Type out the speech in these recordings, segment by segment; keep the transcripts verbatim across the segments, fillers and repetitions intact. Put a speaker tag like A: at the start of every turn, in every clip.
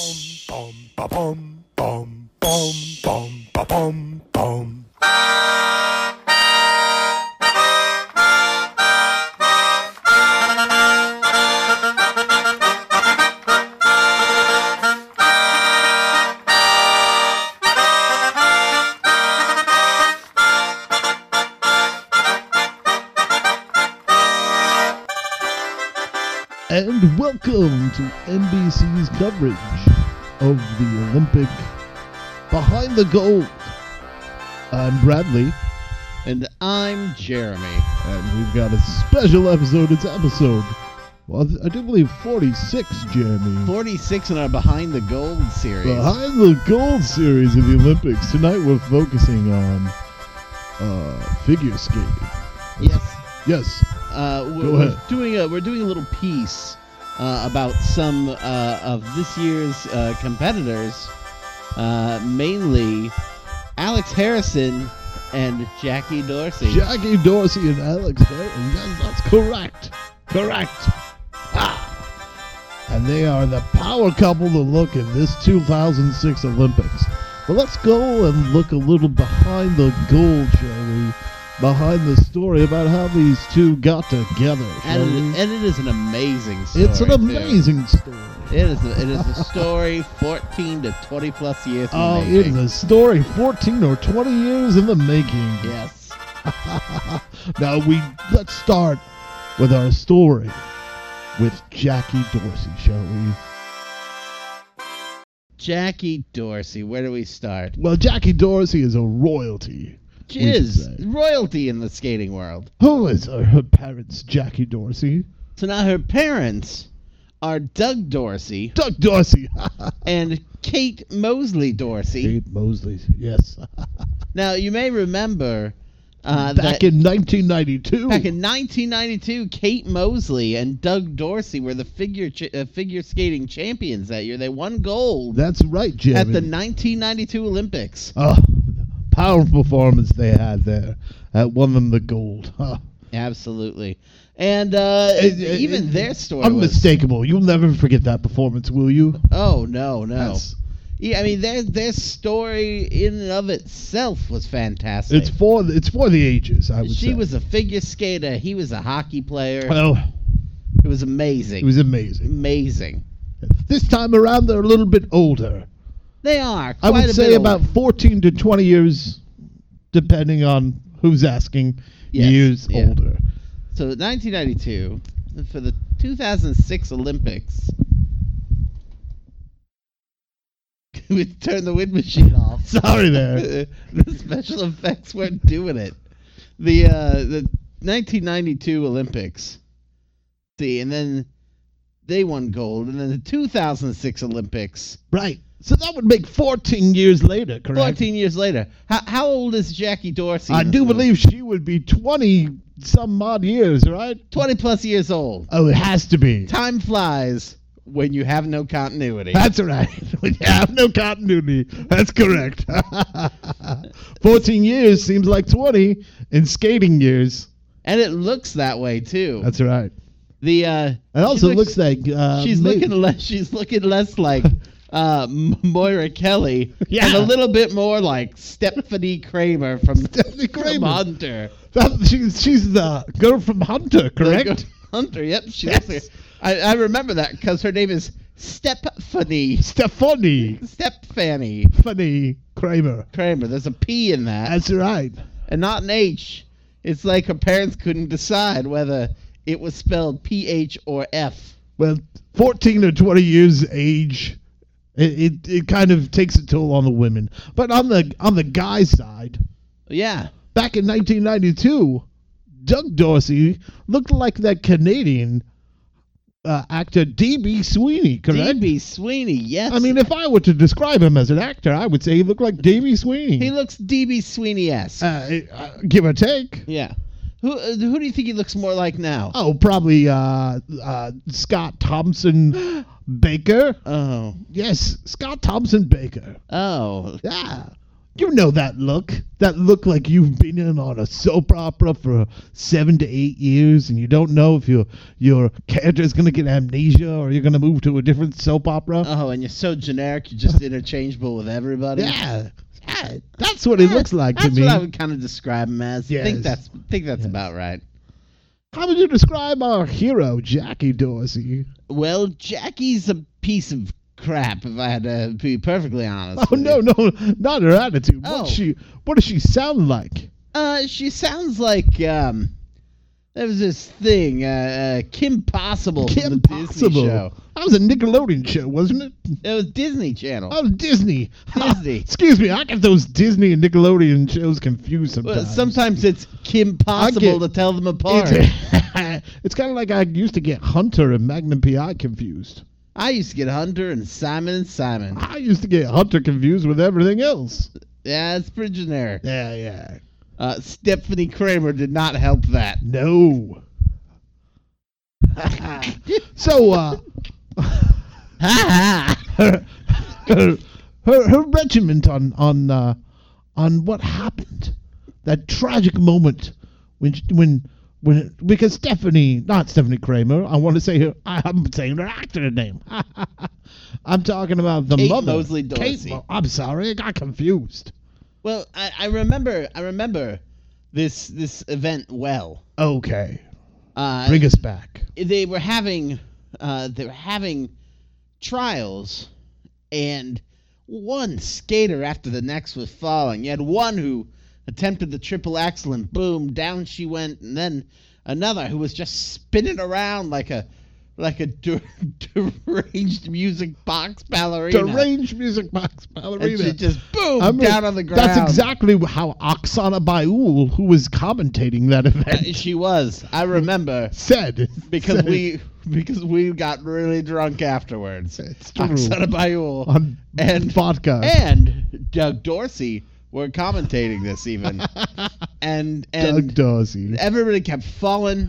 A: bum, ba bum, bum, bum, bum, ba bum, bum.
B: And welcome to N B C's coverage of the Olympic Behind the Gold. I'm Bradley.
C: And I'm Jeremy.
B: And we've got a special episode. It's episode, well, I do believe forty-six, Jeremy.
C: forty-six in our Behind the Gold series.
B: Behind the Gold series of the Olympics. Tonight we're focusing on uh, figure skating.
C: Yes.
B: Yes.
C: Uh, we're,
B: Go
C: we're
B: ahead.
C: doing a we're doing a little piece uh, about some uh, of this year's uh, competitors, uh, mainly Alex Harrison and Jackie Dorsey.
B: Jackie Dorsey and Alex Harrison. Yes, that's correct. Correct. Ah. And they are the power couple to look in this two thousand six Olympics. But let's go and look a little behind the gold, shall we? Behind the story about how these two got together.
C: and,
B: shall
C: it,
B: we?
C: and it is an amazing story.
B: It's an
C: too.
B: amazing story.
C: It is a, it is a story fourteen to twenty plus years in
B: Oh,
C: the
B: it
C: making.
B: is a story fourteen or twenty years in the making.
C: Yes.
B: Now we let's start with our story with Jackie Dorsey, shall we?
C: Jackie Dorsey. Where do we start?
B: Well, Jackie Dorsey is a royalty.
C: She
B: we should
C: is
B: say.
C: royalty in the skating world.
B: Who is her, her parents, Jackie Dorsey?
C: So now her parents are Doug Dorsey
B: Doug Dorsey.
C: and Kate Mosley Dorsey.
B: Kate Mosley, yes.
C: Now you may remember uh,
B: Back
C: that
B: in nineteen ninety-two.
C: back in nineteen ninety-two, Kate Mosley and Doug Dorsey were the figure ch- uh, figure skating champions that year. They won gold
B: That's right, Jimmy.
C: at the nineteen ninety-two Olympics.
B: Oh, powerful performance they had there. That won them the gold. Huh.
C: Absolutely, and uh,
B: It- it-
C: even
B: it-
C: their story was
B: Unmistakable. You'll never forget that performance, will you?
C: oh no no.
B: That's-
C: Yeah, I mean their their story in and of itself was fantastic.
B: It's for it's for the ages, I would
C: She
B: say.
C: was a figure skater. He was a hockey player.
B: Oh,
C: It was amazing.
B: it was amazing.
C: amazing.
B: This time around, they're a little bit older.
C: They are.
B: I
C: quite
B: would
C: a
B: say
C: bit
B: about
C: older.
B: fourteen to twenty years, depending on who's asking,
C: Yes,
B: years
C: yeah.
B: older.
C: So nineteen ninety-two, for the two thousand six Olympics, we turned the wind machine off.
B: Sorry there.
C: The special effects weren't doing it. The uh, the nineteen ninety-two Olympics. See, and then they won gold, and then the two thousand six Olympics.
B: Right. So that would make fourteen years later, correct?
C: Fourteen years later. How how old is Jackie Dorsey?
B: I
C: in
B: do
C: this movie?
B: believe she would be twenty some odd years, right?
C: twenty plus years old.
B: Oh, it has to be.
C: Time flies when you have no continuity.
B: That's right. We have no continuity. That's correct. fourteen years seems like twenty in skating years.
C: And it looks that way too.
B: That's right.
C: The uh
B: It also
C: she
B: looks, like uh,
C: she's
B: maybe-
C: looking less she's looking less like uh M- Moira Kelly
B: Yeah.
C: and a little bit more like Stephanie Kramer from,
B: Stephanie
C: from
B: Kramer.
C: Hunter.
B: That, she's she's the girl from Hunter, correct?
C: Hunter, yep. She
B: Yes.
C: looks like, I, I remember that because her name is Stephanie.
B: Stephanie,
C: Stephanie
B: Funny Kramer.
C: Kramer. There's a P in that.
B: That's right.
C: and not an H. It's like her parents couldn't decide whether it was spelled P H or F.
B: Well, fourteen or twenty years age, it, it it kind of takes a toll on the women. But on the on the guy side,
C: Yeah.
B: back in nineteen ninety-two, Doug Dorsey looked like that Canadian uh, actor D B. Sweeney, correct?
C: D B. Sweeney, yes.
B: I mean, if I were to describe him as an actor, I would say he looked like D B. Sweeney.
C: he looks D B. Sweeney-esque.
B: uh, uh, give or take.
C: yeah. Who uh, who do you think he looks more like now?
B: Oh, probably uh, uh, Scott Thompson Baker.
C: Oh.
B: Yes, Scott Thompson Baker.
C: Oh.
B: Yeah. You know that look. That look like you've been in on a soap opera for seven to eight years and you don't know if your your character's going to get amnesia or you're going to move to a different soap opera.
C: Oh, and you're so generic, you're just interchangeable with everybody.
B: Yeah. yeah. That's what it
C: Yeah,
B: looks like to
C: That's
B: me.
C: what I would kind of describe him as. I
B: Yes.
C: think that's think that's
B: Yes.
C: about right.
B: How would you describe our hero, Jackie Dorsey?
C: Well, Jackie's a piece of crap, if I had to be perfectly honest.
B: Oh,
C: with
B: no,
C: you.
B: no, not her attitude.
C: Oh.
B: What she, what does she sound like?
C: Uh, she sounds like um, there was this thing, uh, uh Kim Possible from
B: Kim
C: the Disney
B: Possible.
C: show.
B: That was a Nickelodeon show, wasn't it?
C: It was Disney Channel.
B: Oh, Disney.
C: Disney.
B: Excuse me, I get those Disney and Nickelodeon shows confused
C: Well,
B: sometimes.
C: sometimes it's Kim Possible
B: get-
C: to tell them apart.
B: It's, it's kind of like I used to get Hunter and Magnum P I confused.
C: I used to get Hunter and Simon and Simon.
B: I used to get Hunter confused with everything else.
C: Yeah, it's pretty generic.
B: Yeah, yeah.
C: Uh, Stephanie Kramer did not help that.
B: No. so, uh,
C: Ha ha!
B: her, her, her, her regiment on on uh, on what happened, that tragic moment when she- when when because Stephanie, not Stephanie Kramer, I want to say her, I'm saying her actor name. I'm talking about the
C: Kate
B: mother,
C: Mosley
B: Kate
C: Dorsey.
B: Mo- I'm sorry, I got confused.
C: Well, I, I remember I remember this this event well.
B: Okay,
C: Uh,
B: bring us back.
C: they were having uh, they were having trials, and one skater after the next was falling. You had one who attempted the triple axel and boom, down she went, and then another who was just spinning around like a like a de- deranged music box ballerina.
B: Deranged music box ballerina.
C: And she just boom
B: I remember-
C: down on the ground.
B: That's exactly how Oksana Bayul, who was commentating that
C: Uh,
B: event,
C: she was. I remember
B: said.
C: because
B: said
C: we because we got really drunk afterwards.
B: It's true.
C: Oksana Bayul
B: on
C: and
B: vodka.
C: and Doug Dorsey were commentating this even, and and
B: Doug Dorsey.
C: everybody kept falling,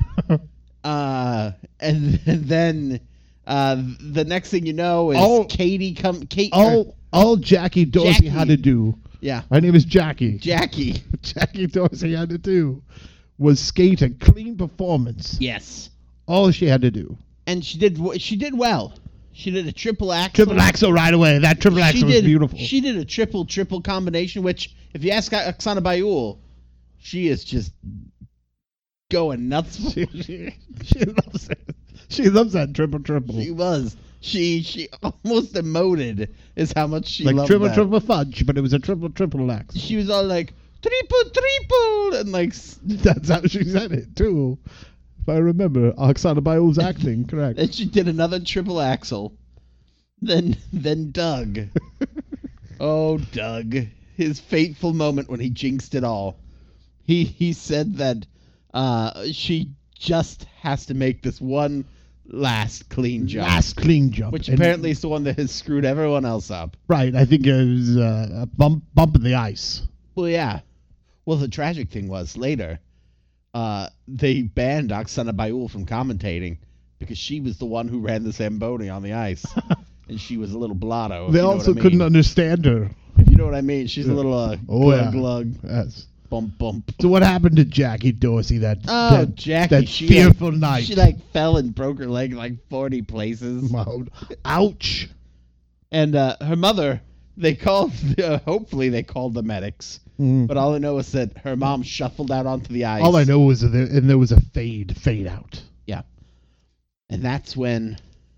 C: uh, and then uh, the next thing you know is
B: All-
C: Katie come Kate.
B: all all Jackie Dorsey
C: Jackie.
B: had to do.
C: yeah,
B: Her name is Jackie.
C: Jackie.
B: Jackie Dorsey had to do was skate a clean performance.
C: Yes,
B: All she had to do.
C: and she did w- she did well. She did a triple axel.
B: Triple axel right away. That triple
C: She
B: axel was
C: did
B: beautiful.
C: She did a triple triple combination, which if you ask Oksana Bayul, she is just going nuts. for.
B: she, she, she loves it. She loves that triple triple.
C: She was. She she almost emoted is how much she
B: like
C: loved
B: triple
C: that.
B: triple fudge, but it was a triple triple axel.
C: She was all like triple triple and like s-
B: That's how she said it too. If I remember, Oksana Bayul's acting correct.
C: and she did another triple axel. Then then Doug. Oh, Doug. His fateful moment when he jinxed it all. He he said that uh, she just has to make this one last clean jump.
B: Last clean jump,
C: Which
B: And-
C: apparently is the one that has screwed everyone else up.
B: right. I think it was uh, a bump bump in the ice.
C: Well, yeah. Well, the tragic thing was later, uh, they banned Oksana Bayul from commentating because she was the one who ran the Zamboni on the ice. And she was a little blotto. if
B: They
C: you know
B: also
C: what I
B: couldn't
C: mean.
B: understand her.
C: If you know what I mean. She's a little uh,
B: Oh,
C: glug,
B: yeah.
C: glug,
B: Yes.
C: bump, bump.
B: So what happened to Jackie Dorsey that
C: Oh,
B: that,
C: Jackie,
B: that
C: she
B: fearful
C: like,
B: night?
C: She like fell and broke her leg like forty places.
B: Wow. Ouch.
C: And uh, her mother, they called, uh, hopefully they called the medics.
B: Mm.
C: But all I know is that her mom shuffled out onto the ice.
B: All I know was that there, and there was a fade, fade out.
C: Yeah. And that's when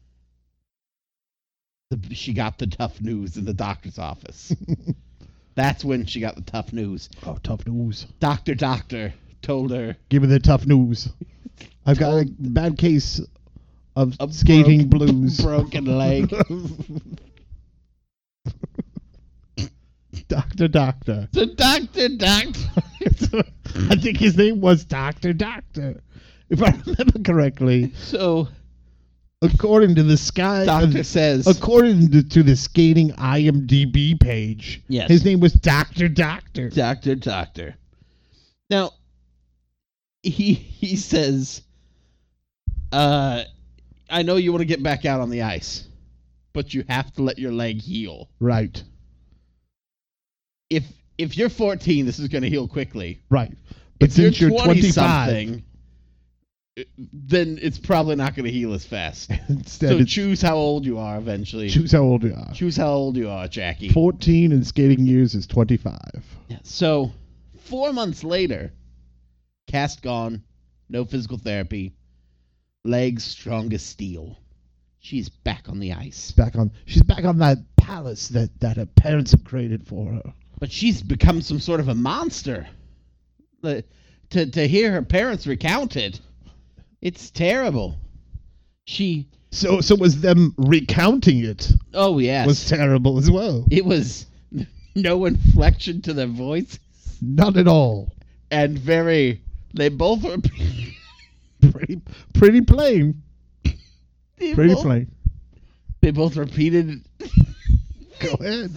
C: the, she got the tough news in the doctor's office. That's when she got the tough news.
B: Oh, tough news.
C: Doctor, doctor told her
B: Give me the tough news. I've got a bad case of
C: a
B: skating
C: broke-
B: blues.
C: broken leg.
B: Doctor, doctor.
C: The doctor, doctor.
B: I think his name was Doctor Doctor. If I remember correctly,
C: So,
B: according to the Sky,
C: doctor
B: uh,
C: says,
B: according to, to the skating I M D B page,
C: Yes.
B: his name was Doctor Doctor.
C: doctor, doctor. Now, he he says, uh, I know you want to get back out on the ice, but you have to let your leg heal.
B: Right.
C: If if you're fourteen, this is going to heal quickly.
B: Right. But
C: If
B: since
C: you're
B: you're twenty-five,
C: something, then it's probably not going to heal as fast.
B: instead
C: So
B: it's
C: choose how old you are eventually.
B: choose how old you are.
C: Choose how old you are, Jackie.
B: fourteen in skating years is twenty-five.
C: Yeah, so, four months later, cast gone, no physical therapy, legs strong as steel. She's back on the ice.
B: Back on, she's back on that palace that, that her parents have created for her.
C: But she's become some sort of a monster. The- to, to hear her parents recount it, it's terrible. She,
B: So, so was them recounting it
C: oh yes,
B: was terrible as well.
C: it was no inflection to their voice,
B: Not at all.
C: and very, they both were
B: Pretty, pretty plain.
C: they
B: Pretty
C: both,
B: plain.
C: They both repeated.
B: Go ahead.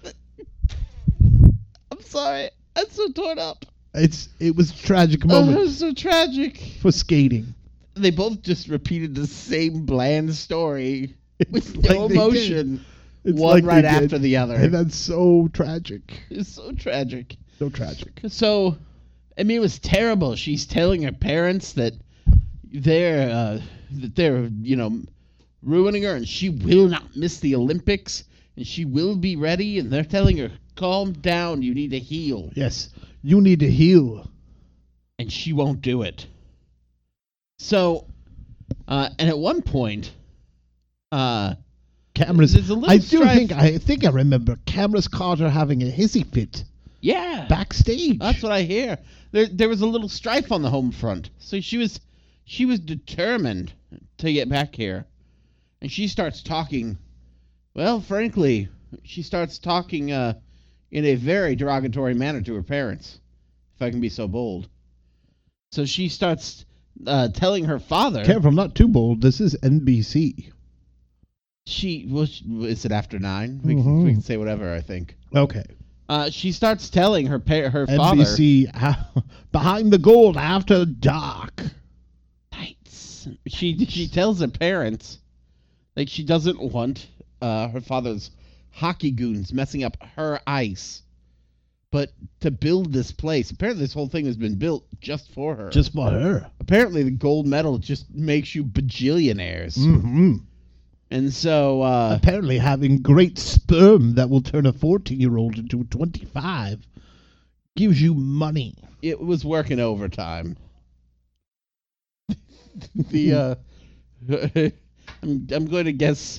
C: I'm sorry. I'm so torn up.
B: It's it was a tragic
C: Oh,
B: moment
C: it was so tragic.
B: for skating.
C: They both just repeated the same bland story with
B: It's
C: no
B: like they
C: emotion.
B: It's
C: One
B: like
C: right
B: they
C: after
B: did.
C: the other.
B: And that's so tragic.
C: It's so tragic.
B: So tragic.
C: So, I mean, it was terrible. She's telling her parents that they're uh, that they're you know ruining her, and she will not miss the Olympics, and she will be ready. And they're telling her, "Calm down. You need to heal,"
B: Yes. You need to heal.
C: and she won't do it. So, uh, and at one point, uh,
B: Cameras.
C: There's a little
B: I do
C: strife.
B: think I think I remember Cameras Carter having a hissy fit
C: yeah,
B: backstage.
C: that's what I hear. There, there was a little strife on the home front. So she was, she was determined to get back here, and she starts talking. Well, frankly, she starts talking uh, in a very derogatory manner to her parents, if I can be so bold. So she starts uh, telling her father.
B: Careful, I'm not too bold. This is N B C.
C: She was. Is it after nine? We, can,
B: Mhm.
C: we can say whatever. I think.
B: Okay.
C: Uh, she starts telling her pa- her father.
B: N B C uh, behind the gold after dark.
C: Nights. She she tells her parents, like, she doesn't want uh, her father's hockey goons messing up her ice, but to build this place. Apparently, this whole thing has been built just for her.
B: Just for her.
C: Apparently, the gold medal just makes you bajillionaires.
B: Mm-hmm.
C: And so, uh,
B: Apparently, having great sperm that will turn a fourteen-year-old into a twenty-five gives you money.
C: it was working overtime. the uh, I'm I'm going to guess.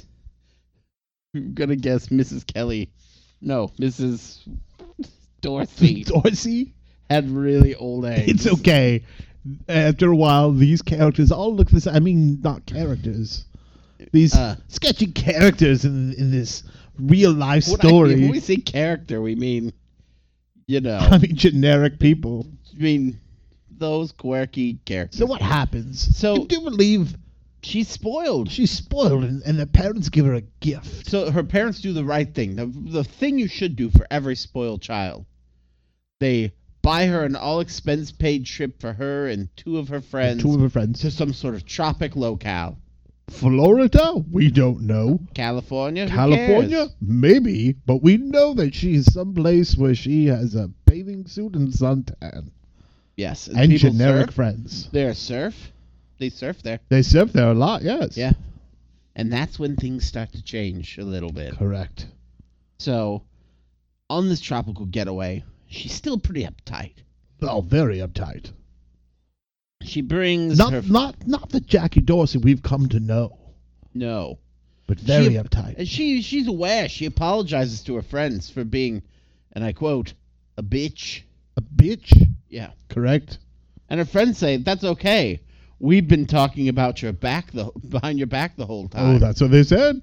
C: I'm going to guess Missus Kelly. No, Missus Dorothy
B: Dorsey?
C: had really old eggs.
B: It's okay. After a while, these characters all look the same. I mean, not characters. These
C: Uh,
B: sketchy characters in in this real life
C: When I-
B: story.
C: when we say character, we mean, you know,
B: I mean, generic people.
C: I mean those quirky characters.
B: So what happens?
C: So-
B: you do believe
C: She's spoiled.
B: she's spoiled, and, and the parents give her a gift.
C: So her parents do the right thing. The, the thing you should do for every spoiled child. They buy her an all-expense paid trip for her and two of her friends
B: Two of her friends.
C: to some sort of tropic locale.
B: Florida? We don't know.
C: California? Who
B: California?
C: cares?
B: Maybe, but we know that she's someplace where she has a bathing suit and suntan.
C: Yes.
B: And
C: people
B: generic
C: surf.
B: friends.
C: They're surf. They surf there.
B: They surf there a lot, yes.
C: Yeah. And that's when things start to change a little bit.
B: Correct.
C: So, on this tropical getaway, she's still pretty uptight.
B: Oh, very uptight.
C: She brings
B: Not
C: her...
B: not not the Jackie Dorsey we've come to know,
C: No.
B: but very
C: She-
B: uptight.
C: And she she's aware. She apologizes to her friends for being, and I quote, a bitch.
B: A bitch,
C: Yeah.
B: correct?
C: And her friends say, that's okay. We've been talking about your back, the behind your back the whole
B: Oh,
C: time.
B: that's what they said.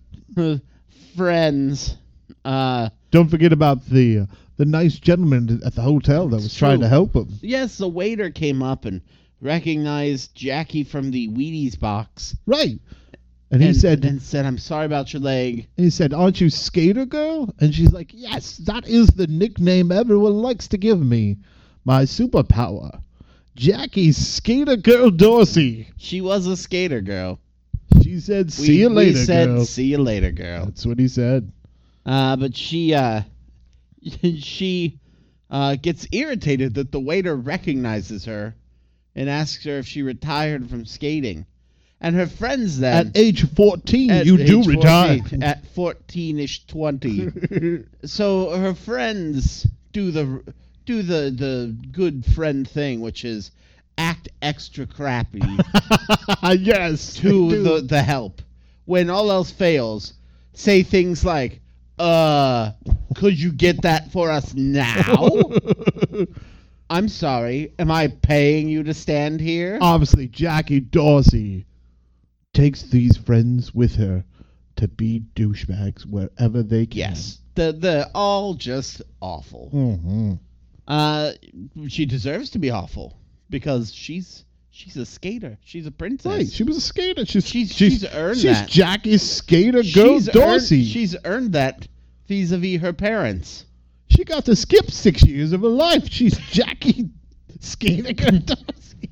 C: Friends. Uh,
B: Don't forget about the uh, the nice gentleman at the hotel that was
C: It's
B: trying
C: true.
B: to help him.
C: yes, the waiter came up and recognized Jackie from the Wheaties box.
B: Right. And he said,
C: and said, I'm sorry about your leg.
B: he said, "Aren't you Skater Girl?" And she's like, "Yes, that is the nickname everyone likes to give me. My superpower, Jackie Skater Girl Dorsey."
C: She was a skater girl.
B: She said,
C: We-
B: "See you
C: we
B: later,
C: said,
B: girl."
C: see you later, girl.
B: That's what he said.
C: Uh, but she, uh, she, uh, gets irritated that the waiter recognizes her and asks her if she retired from skating. And her friends then...
B: At age fourteen,
C: At
B: you do
C: age
B: retire.
C: fourteen, at fourteen-ish, twenty. So her friends do the do the the good friend thing, which is act extra crappy
B: Yes.
C: to
B: they do.
C: the the help. When all else fails, say things like, "Uh, could you get that for us now?" I'm sorry. Am I paying you to stand here?
B: Obviously, Jackie Dorsey takes these friends with her to be douchebags wherever they can.
C: Yes. The they're all just awful.
B: Mm-hmm.
C: Uh, she deserves to be awful because she's she's a skater. She's a princess.
B: Right, she was a skater. She's
C: She's- she's earned
B: she's
C: that.
B: Jackie's skater girl
C: she's
B: Dorsey.
C: Earned, she's earned that vis-a-vis her parents.
B: She got to skip six years of her life. She's Jackie skater girl Dorsey.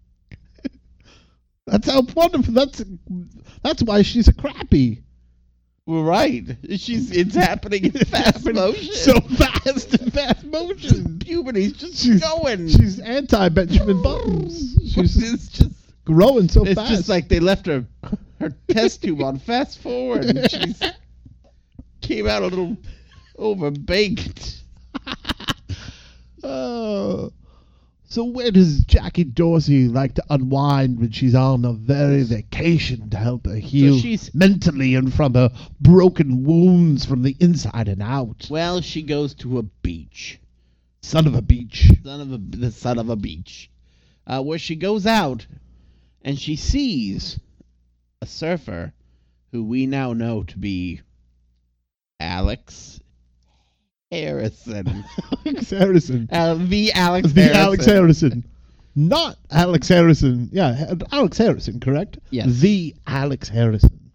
B: That's how wonderful. That's that's why she's a crappy.
C: Well, right. She's it's happening in fast motion.
B: So fast and fast motion.
C: Puberty's just
B: She's
C: going.
B: She's anti Benjamin Buttons. She's
C: it's just
B: growing so
C: it's
B: fast.
C: just like they left her her test tube on fast forward and she's came out a little overbaked.
B: Oh. So where does Jackie Dorsey like to unwind when she's on a very vacation to help her heal
C: she's-
B: mentally and from her broken wounds from the inside and out?
C: Well, she goes to a beach.
B: Son of a beach.
C: Son of a the son of a beach, uh, where she goes out and she sees a surfer who we now know to be Alex Harrison.
B: Alex Harrison.
C: Uh, the Alex
B: The
C: Harrison.
B: Alex Harrison. Not Alex Harrison. Yeah, Alex Harrison, correct?
C: Yes.
B: The Alex Harrison.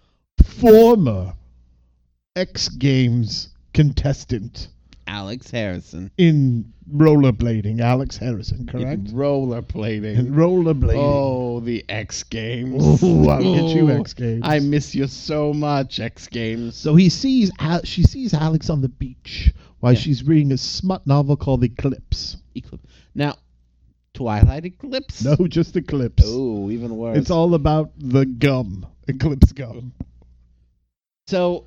B: Former X Games contestant
C: Alex Harrison.
B: in rollerblading. Alex Harrison, correct?
C: In rollerblading.
B: In rollerblading.
C: Oh, the X Games.
B: Ooh, I'll get you
C: Ooh,
B: X Games.
C: I miss you so much, X Games.
B: So he sees, Al- she sees Alex on the beach while
C: Yeah.
B: she's reading a smut novel called Eclipse.
C: Eclipse. Now, Twilight Eclipse?
B: No, just Eclipse.
C: Oh, even worse.
B: It's all about the gum, Eclipse gum.
C: So,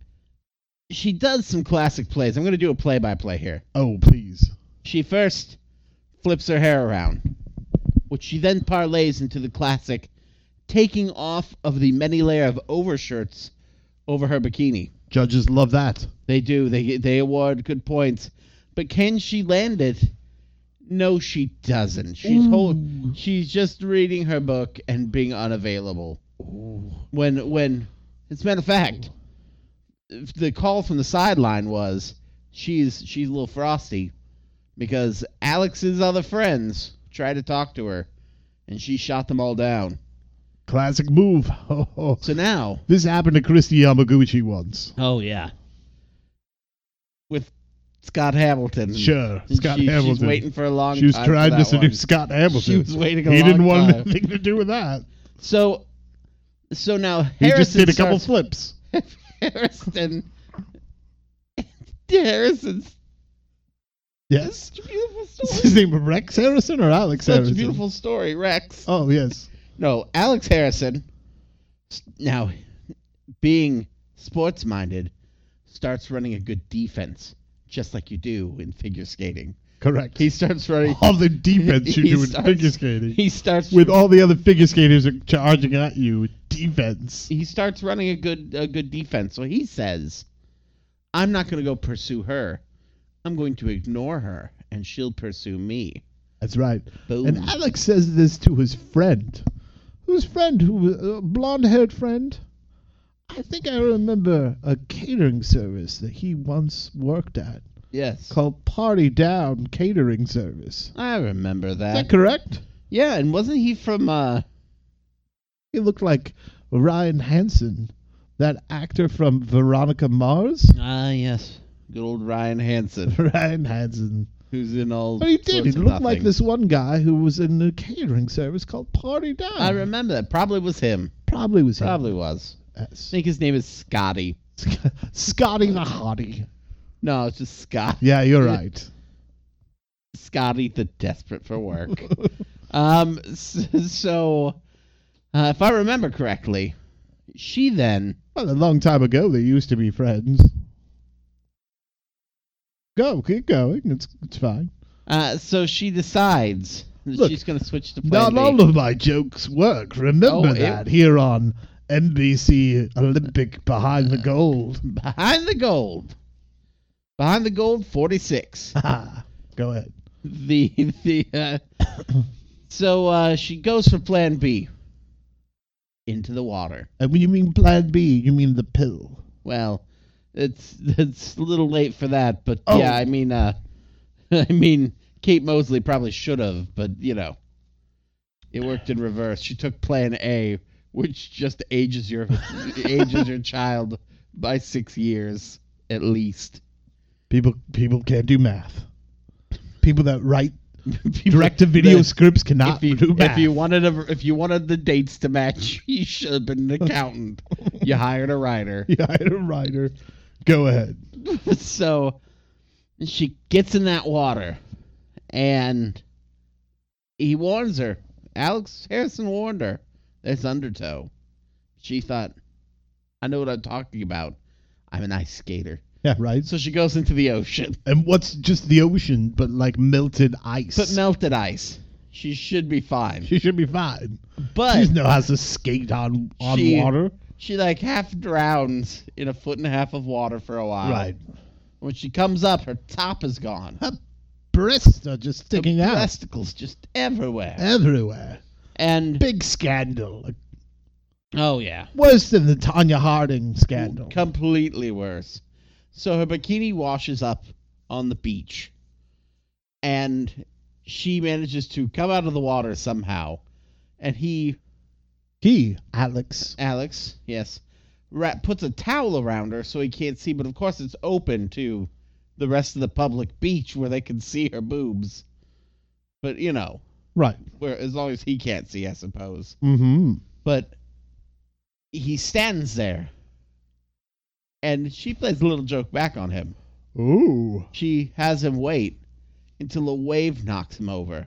C: she does some classic plays. I'm going to do a play-by-play here.
B: Oh, please.
C: She first flips her hair around, which she then parlays into the classic taking off of the many layer of overshirts over her bikini.
B: Judges love that.
C: They do. They they award good points. But can she land it? No, she doesn't. She's whole, she's just reading her book and being unavailable. When when as a matter of fact, the call from the sideline was she's she's a little frosty because Alex's other friends tried to talk to her and she shot them all down.
B: Classic move. Oh, oh.
C: So now,
B: This happened to Christy Yamaguchi once.
C: oh yeah, with Scott Hamilton.
B: Sure,
C: And
B: Scott
C: she-
B: Hamilton.
C: She's waiting for a long
B: She was
C: time. for
B: trying to
C: that
B: seduce
C: one.
B: Scott Hamilton.
C: She was waiting a
B: He
C: long
B: didn't want
C: time.
B: anything to do with that.
C: So, so now
B: He
C: Harrison
B: just did a couple
C: starts-
B: flips.
C: Harrison. Harrison's
B: Yes?
C: such a beautiful
B: Is
C: story.
B: his name Rex Harrison or Alex
C: Such
B: Harrison?
C: a beautiful story, Rex.
B: Oh, yes.
C: No, Alex Harrison. s- Now, being sports minded, starts running a good defense, just like you do in figure skating.
B: Correct.
C: He starts running.
B: all the defense you
C: he
B: do in
C: starts-
B: figure skating.
C: He starts
B: With all the other figure skaters are charging at you. Defense.
C: he starts running a good a good defense. So he says, "I'm not going to go pursue her. I'm going to ignore her, and she'll pursue me."
B: That's right.
C: Boom.
B: And Alex says this to his friend. Whose friend? Who? A blonde-haired friend? I think I remember a catering service that he once worked at
C: Yes,
B: called Party Down Catering Service.
C: I remember
B: Is
C: that.
B: that correct?
C: Yeah, and wasn't he from? uh
B: He looked like Ryan Hansen, that actor from Veronica Mars.
C: Ah, yes, good old Ryan Hansen,
B: Ryan Hansen.
C: who's in all.
B: But he did. He
C: sorts of
B: looked like
C: nothing.
B: this one guy who was in a catering service called Party Down.
C: I remember that. Probably was him.
B: Probably was him.
C: Probably was. I
B: Yes.
C: think his name is Scotty.
B: Scotty the Hottie.
C: No, it's just Scott.
B: Yeah, you're right.
C: Scotty the desperate for work. um, s- so, uh, if I remember correctly, she then
B: Well, a long time ago, they used to be friends. Go, keep going. It's it's fine.
C: Uh, so she decides that
B: Look,
C: she's going to switch to Plan
B: Not
C: B.
B: all of my jokes work. Remember
C: Oh, it-
B: that here on N B C Olympic Behind the Gold.
C: Behind the gold. Behind the gold, forty-six.
B: Ha! Go ahead.
C: The the uh, so uh, she goes for Plan B. Into the water.
B: And when you mean Plan B, you mean the pill.
C: Well, it's it's a little late for that, but
B: Oh.
C: yeah, I mean, uh, I mean, Kate Mosley probably should have, but you know, it worked in reverse. She took Plan A, which just ages your ages your child by six years at least.
B: People people can't do math. People that write
C: People-
B: direct-to-video
C: the-
B: scripts cannot
C: If you,
B: do math.
C: if you wanted a, if you wanted the dates to match, you should have been an accountant. You hired a writer.
B: Yeah, I had a writer. Go ahead.
C: So she gets in that water, and he warns her. Alex Harrison warned her. There's undertow. She thought, I know what I'm talking about. I'm an ice skater.
B: Yeah, right.
C: So she goes into the ocean.
B: And what's just the ocean, but like melted ice?
C: But melted ice. She should be fine.
B: She should be fine.
C: But
B: She knows how to skate on on
C: She-
B: water.
C: she like half drowns in a foot and a half of water for a while.
B: Right.
C: When she comes up, her top is gone.
B: Her breasts are just sticking
C: Her
B: out
C: Testicles just everywhere.
B: everywhere.
C: And
B: Big scandal. Like,
C: oh yeah,
B: worse than the Tanya Harding scandal.
C: completely worse. So her bikini washes up on the beach, and she manages to come out of the water somehow. And he,
B: He, Alex.
C: Alex, yes, ra- puts a towel around her so he can't see. But of course, it's open to the rest of the public beach where they can see her boobs. But you know,
B: Right.
C: where as long as he can't see, I suppose.
B: Mm-hmm.
C: But he stands there, and she plays a little joke back on him.
B: Ooh.
C: She has him wait until a wave knocks him over.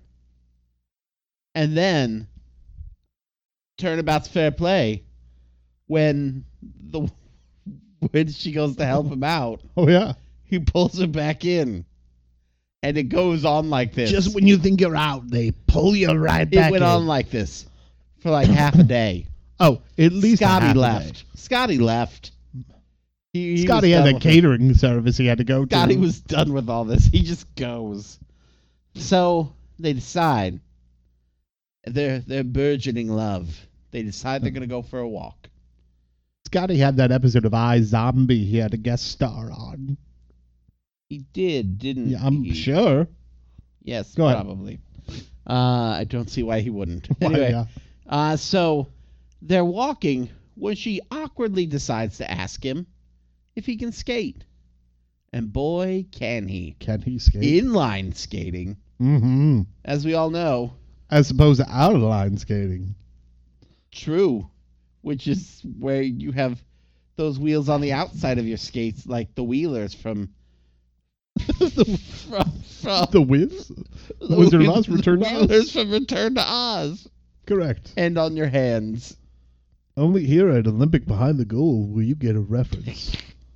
C: And then, turnabout's fair play when the when she goes to help him out,
B: Oh, yeah.
C: he pulls her back in. And it goes on like this.
B: Just when you think you're out, they pull you right
C: it
B: back
C: went
B: in.
C: on like this for like half a day.
B: Oh, at least a
C: Scotty
B: half a
C: left.
B: day.
C: Scotty left. He, he
B: Scotty
C: was
B: had
C: done
B: a
C: with it.
B: catering service he had to go to.
C: Scotty was done with all this. He just goes. So they decide they're they're burgeoning love. They decide they're gonna go for a walk.
B: Scotty had that episode of I, Zombie he had a guest star on.
C: He did, didn't
B: Yeah, I'm
C: he?
B: sure.
C: Yes,
B: Go ahead.
C: probably. Uh, I don't see why he wouldn't.
B: Why,
C: Anyway,
B: yeah.
C: uh, so they're walking when she awkwardly decides to ask him if he can skate. And boy, can he.
B: Can he skate?
C: Inline skating,
B: Mm-hmm.
C: as we all know,
B: As opposed to out of line skating.
C: true, which is where you have those wheels on the outside of your skates, like the wheelers from
B: the,
C: from, from
B: the whiz?
C: the
B: Wizard of
C: wheel-
B: Oz, Return
C: the
B: to
C: wheelers
B: Oz?
C: from Return to Oz,
B: Correct.
C: and on your hands.
B: Only here at Olympic Behind the Goal will you get a reference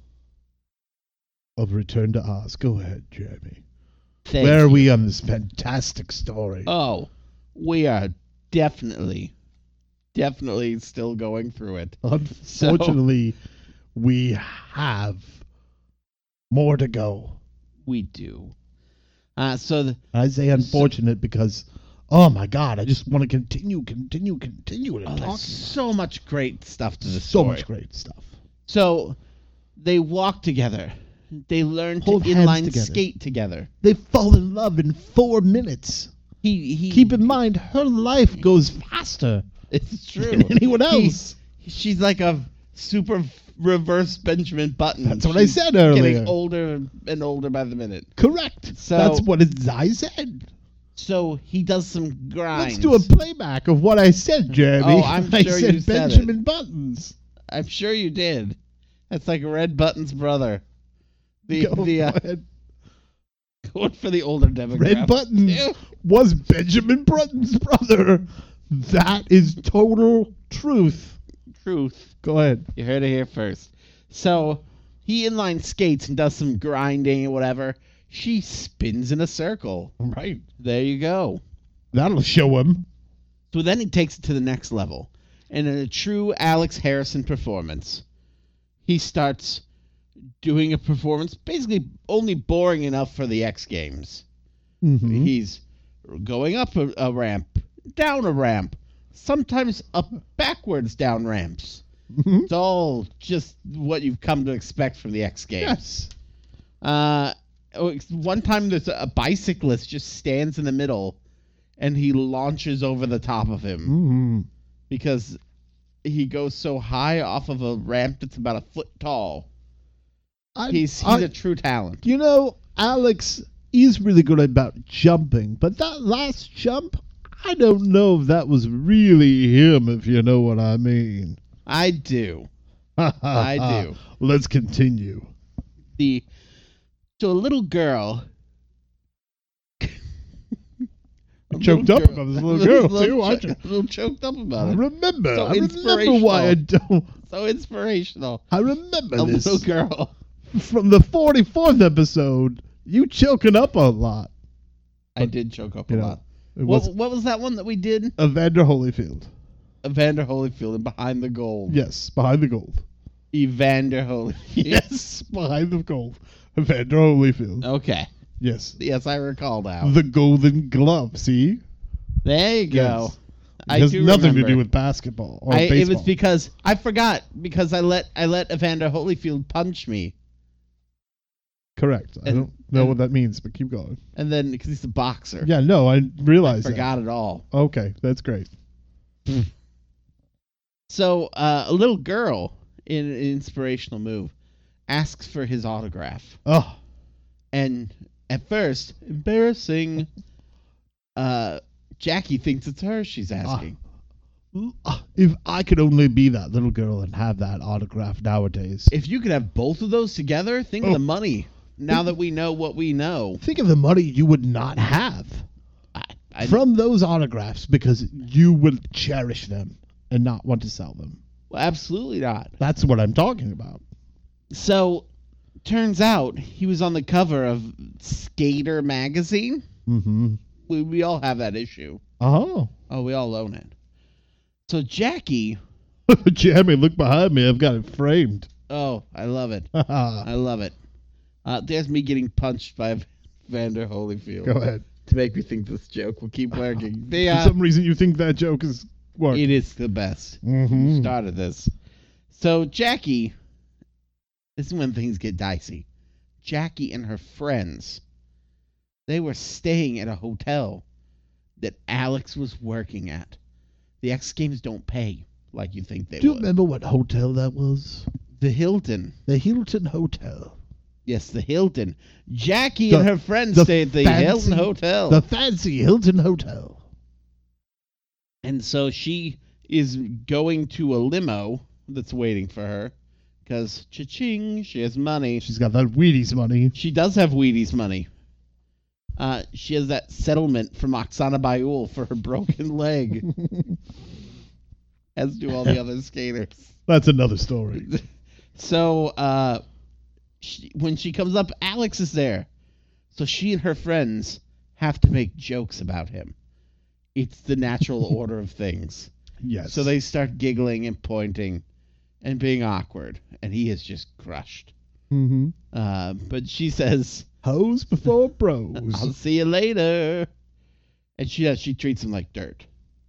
B: of Return to Oz. Go ahead, Jeremy.
C: Thank
B: Where are
C: you.
B: we on this fantastic story?
C: Oh, we are definitely, definitely still going through it.
B: Unfortunately, we have more to go.
C: We do. Uh, so the,
B: I say unfortunate because, oh my God, I just want to continue, continue, continue to
C: oh,
B: talk.
C: there's so much great stuff to the
B: So
C: story.
B: much great stuff.
C: So they walk together. They learn to
B: Hold hands
C: inline
B: together.
C: skate together.
B: They fall in love in four minutes.
C: He he.
B: Keep in mind, her life goes faster
C: it's true.
B: than anyone
C: He-
B: else.
C: she's like a super reverse Benjamin Button.
B: That's what I
C: She's
B: said earlier.
C: Getting older and older by the minute.
B: Correct.
C: So-
B: That's what it, I said.
C: So he does some grinds.
B: Let's do a playback of what I said, Jeremy.
C: Oh, I'm
B: I
C: sure
B: said
C: you said
B: Benjamin Buttons.
C: I'm sure you did. That's like Red Button's brother. The
B: Go
C: the uh,
B: ahead.
C: Going for the older demographic.
B: Red Buttons
C: too.
B: was Benjamin Button's brother. That is total truth.
C: Truth.
B: Go ahead.
C: You heard it here first. So he inline skates and does some grinding or whatever. She spins in a circle.
B: Right.
C: There you go.
B: That'll show him.
C: So then he takes it to the next level. And in a true Alex Harrison performance, he starts doing a performance basically only boring enough for the X Games.
B: Mm-hmm.
C: He's going up a, a ramp, down a ramp, sometimes up backwards down ramps.
B: Mm-hmm.
C: It's all just what you've come to expect from the X Games.
B: Yes.
C: Uh, one time there's a bicyclist just stands in the middle, and he launches over the top of him
B: Mm-hmm.
C: because he goes so high off of a ramp that's about a foot tall.
B: I,
C: He's he's
B: I,
C: a true talent.
B: You know, Alex is really good about jumping, but that last jump, I don't know if that was really him, if you know what I mean.
C: I do. I do.
B: Let's continue.
C: The so a little girl. A
B: Choked
C: little
B: up
C: girl-
B: about this little girl,
C: little
B: too, aren't
C: cho-
B: you?
C: A little choked up
B: I
C: about it.
B: remember.
C: So
B: I remember why I don't.
C: So inspirational.
B: I remember
C: A
B: this
C: little girl.
B: from the forty-fourth episode. You choking up a lot.
C: I did choke up a
B: You know,
C: lot.
B: it
C: What,
B: was
C: what was that one that we did?
B: Evander Holyfield.
C: Evander Holyfield and Behind the Gold.
B: Yes, behind the gold.
C: Evander Holyfield.
B: Yes, behind the gold. Evander Holyfield.
C: Okay.
B: Yes.
C: Yes, I recall now.
B: The Golden Glove, see?
C: There you go.
B: Yes.
C: I
B: It has
C: do
B: nothing
C: remember.
B: to do with basketball or
C: I, it
B: baseball.
C: was because I forgot because I let I let Evander Holyfield punch me,
B: Correct. I
C: And-
B: don't know
C: and-
B: what that means, but keep going.
C: and then because he's a boxer,
B: Yeah, no, I
C: I
B: realized
C: forgot it all.
B: that. Okay, that's great.
C: So uh, a little girl in an inspirational move asks for his autograph,
B: Oh,
C: and at first, embarrassing. Uh, Jackie thinks it's her. She's asking.
B: if I could only be that little girl and have that autograph nowadays.
C: If you could have both of those together, think of
B: Oh.
C: the money. Now that we know what we know,
B: Think of the money you would not have
C: I, I,
B: from those autographs because you would cherish them and not want to sell them.
C: well, absolutely not.
B: That's what I'm talking about.
C: So, turns out he was on the cover of Skater magazine.
B: Mm-hmm.
C: We, we all have that issue.
B: Oh.
C: Oh, we all own it. So Jackie,
B: Jeremy, look behind me. I've got it framed.
C: oh, I love it.
B: Go
C: I love it. Uh, there's me getting punched by Vander Holyfield
B: ahead.
C: to make me think this joke will keep working. The,
B: For
C: uh,
B: some reason, you think that joke is working.
C: it is the best.
B: Mm-hmm.
C: Started this. So Jackie, this is when things get dicey. Jackie and her friends, they were staying at a hotel that Alex was working at. The X Games don't pay like you think they
B: Do you
C: would.
B: remember what hotel that was?
C: The Hilton.
B: The Hilton Hotel.
C: Yes, the Hilton. Jackie
B: The-
C: and her friends
B: the
C: stay at the
B: fancy-
C: Hilton Hotel.
B: The fancy Hilton Hotel.
C: And so she is going to a limo that's waiting for her because cha-ching, she has money.
B: She's got that Wheaties money.
C: She does have Wheaties money. Uh, she has that settlement from Oksana Bayul for her broken leg, as do all the other skaters.
B: That's another story.
C: So uh, she, when she comes up, Alex is there. So she and her friends have to make jokes about him. It's the natural order of things.
B: Yes.
C: So they start giggling and pointing and being awkward, and he is just crushed.
B: Mm-hmm.
C: Uh, but she says,
B: Hoes before
C: I'll
B: bros.
C: see you later. And she does. She treats him like dirt.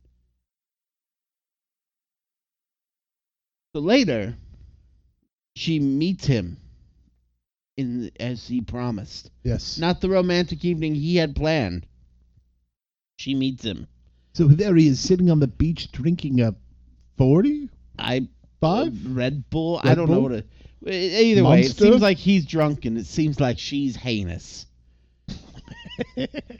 C: So later, she meets him in as he promised.
B: Yes.
C: Not the romantic evening he had planned. She meets him.
B: So there he is sitting on the beach drinking a forty?
C: I
B: Five?
C: Red Bull. I
B: Red
C: don't know
B: Bull?
C: what it. Either way, it
B: Monster?
C: seems like he's drunk, and it seems like she's heinous.
B: It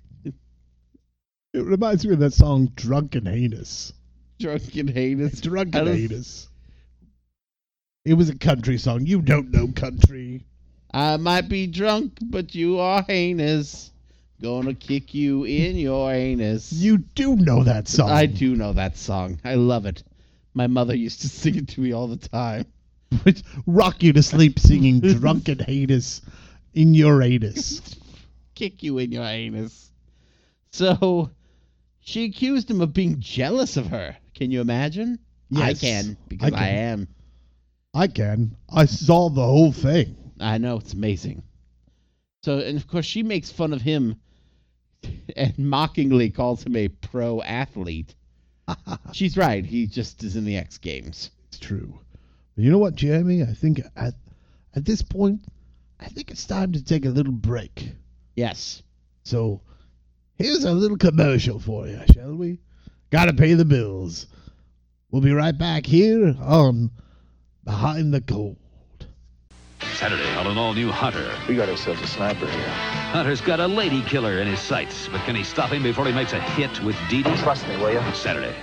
B: reminds me of that song Drunk and Heinous.
C: Drunk and heinous.
B: Drunk
C: I
B: and
C: don't-
B: Heinous. It was a country song. You don't know country.
C: I might be drunk, but you are heinous. Gonna kick you in your anus.
B: You do know that song.
C: I do know that song. I love it. My mother used to sing it to me all the time.
B: Which rock you to sleep singing drunken haters in your anus.
C: Kick you in your anus. So, she accused him of being jealous of her. Can you imagine?
B: Yes,
C: I can, because
B: I
C: I,
B: can.
C: am.
B: I can. I saw the whole thing.
C: I know, it's amazing. So, and of course, she makes fun of him and mockingly calls him a pro athlete. She's right. He just is in the X Games.
B: It's true. But you know what, Jeremy? I think at at this point, I think it's time to take a little break.
C: Yes.
B: So, here's a little commercial for you, shall we? Gotta pay the bills. We'll be right back here on Behind the Gold.
D: Saturday on an all-new Hunter.
E: We got ourselves a sniper here.
D: Hunter's got a lady killer in his sights, but can he stop him before he makes a hit with Dee Dee?
E: Trust me, will you?
D: Saturday.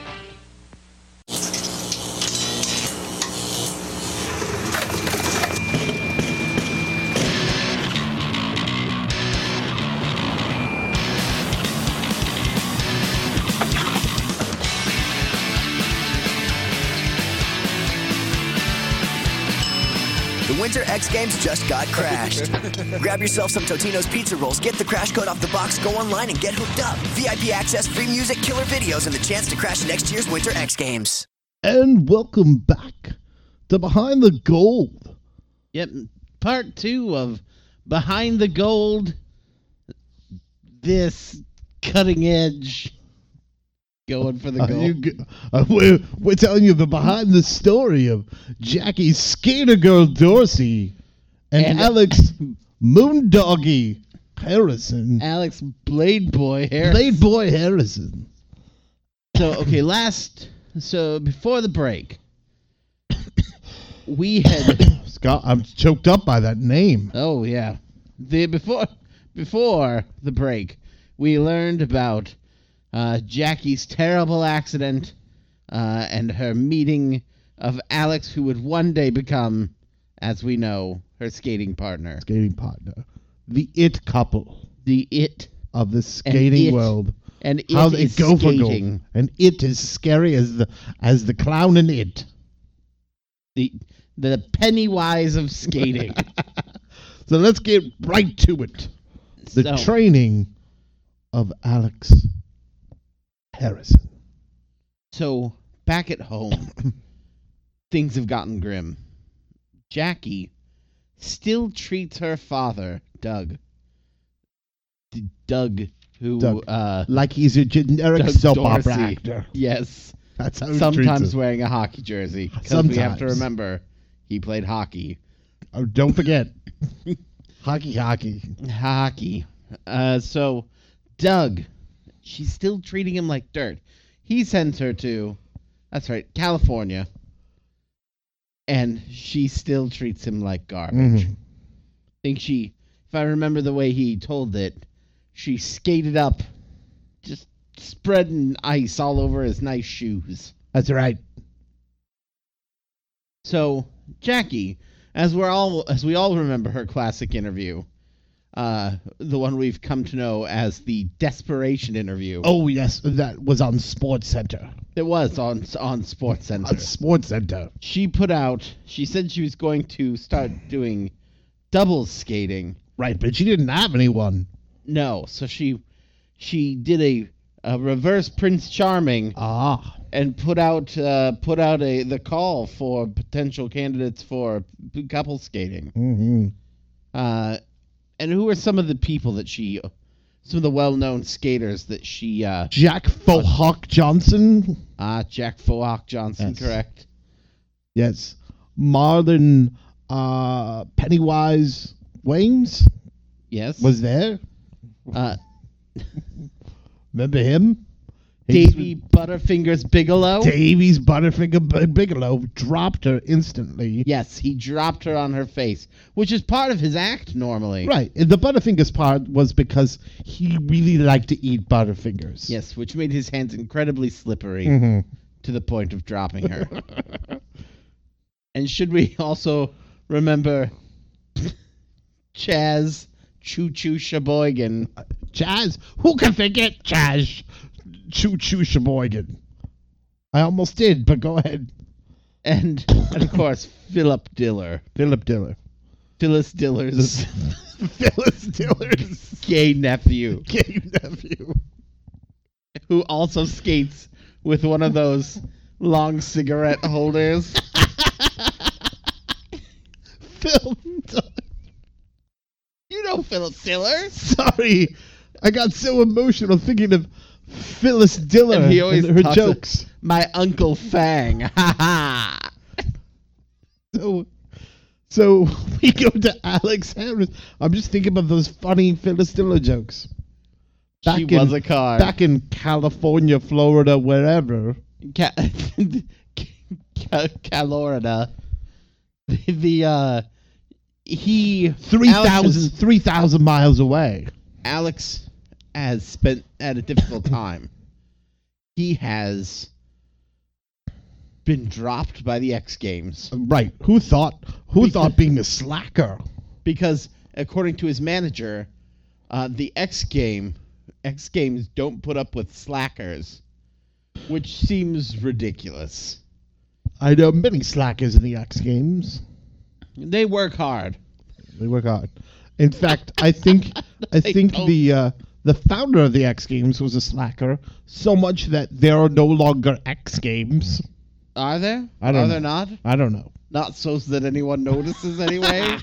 F: The Winter X Games just got crashed. Grab yourself some Totino's pizza rolls, get the crash code off the box, go online and get hooked up. V I P access, free music, killer videos, and the chance to crash next year's Winter X Games.
B: And welcome back to Behind the Gold.
C: Yep. Part two of Behind the Gold. This cutting edge. Going for the
B: Are
C: gold.
B: you g- uh, we're, we're telling you the behind the story of Jackie Skater Girl Dorsey and,
C: And-
B: Alex Moondoggy Harrison.
C: Alex Blade Boy Harris.
B: Blade Boy Harrison.
C: So, okay, last. So, before the break, we had.
B: Scott, I'm choked up by that name.
C: Oh, yeah. The Before, before the break, we learned about uh, Jackie's terrible accident uh, and her meeting of Alex, who would one day become, as we know, her skating partner.
B: Skating partner. The it couple
C: The It.
B: of the skating
C: it
B: world.
C: And it
B: How they
C: is
B: go for
C: skating.
B: gold. And it is scary as the as the clown in it.
C: The, the Pennywise of skating.
B: So let's get right to it. The
C: So-
B: training of Alex Harrison.
C: So, back at home, things have gotten grim. Jackie still treats her father, Doug. D- Doug, who,
B: Doug.
C: uh,
B: Like he's a generic
C: Doug
B: soap
C: Dorsey.
B: opera actor.
C: yes,
B: That's how he treats
C: sometimes
B: him.
C: wearing a hockey jersey. Because we have to
B: Sometimes.
C: remember, he played hockey.
B: Oh, don't forget. hockey, hockey.
C: Hockey. Uh, so, Doug, she's still treating him like dirt. He sends her to, that's right, California. And she still treats him like garbage.
B: Mhm.
C: I think she, if I remember the way he told it, she skated up, just spreading ice all over his nice shoes.
B: That's right.
C: So, Jackie, as we're all as we all remember her classic interview, uh, the one we've come to know as the desperation interview.
B: Oh, yes. That was on Sports Center.
C: It was on on Sports Center.
B: On Sports Center.
C: She put out. She said she was going to start doing double skating.
B: Right, but she didn't have anyone.
C: No, so she she did a, a reverse Prince Charming
B: Ah.
C: and put out uh, put out a the call for potential candidates for p- couple skating.
B: Mm-hmm.
C: Uh, and who are some of the people that she, some of the well-known skaters that she, uh,
B: Jack Fohawk Johnson.
C: ah, Jack Fohawk Johnson,
B: Yes.
C: correct?
B: Yes. Marlon uh, Pennywise Waynes
C: Yes.
B: was there.
C: uh,
B: Remember him? He's-
C: Davy Butterfingers Bigelow?
B: Davies Butterfinger B- Bigelow dropped her instantly.
C: Yes, he dropped her on her face, which is part of his act normally.
B: Right. And the Butterfingers part was because he really liked to eat Butterfingers.
C: Yes, which made his hands incredibly slippery
B: Mm-hmm.
C: to the point of dropping her. And should we also remember Chaz Choo Choo Sheboygan.
B: Chaz, who can forget Chaz Choo Choo Sheboygan? I almost did, but go ahead.
C: And, and of course, Philip Diller.
B: Philip Diller.
C: Phyllis Diller's
B: Phyllis Diller's
C: gay nephew.
B: gay nephew.
C: Who also skates with one of those long cigarette holders.
B: Phil Diller.
C: You know Philip Diller.
B: Sorry, I got so emotional thinking of Phyllis Diller
C: And he always
B: and her
C: talks
B: jokes.
C: of my Uncle Fang. Ha ha.
B: So, so we go to Alex Harris. I'm just thinking about those funny Phyllis Diller jokes.
C: She
B: in,
C: was a car.
B: Back in California, Florida, wherever.
C: Ca- Ca- Calorida. The, the uh, he
B: three
C: Alex has-
B: thousand three thousand miles away.
C: Alex has spent had a difficult time. He has been dropped by the X Games
B: Right. Who thought who
C: Because-
B: thought being a slacker?
C: because, according to his manager, uh, the X Game X Games don't put up with slackers, which seems ridiculous.
B: I know many slackers in the X Games.
C: They work hard.
B: They work hard. In fact, I think I
C: They
B: think
C: don't.
B: the uh, the founder of the X Games was a slacker, so much that there are no longer X Games.
C: Are there?
B: I don't
C: Are
B: know.
C: there not?
B: I don't know.
C: Not so that anyone notices anyway.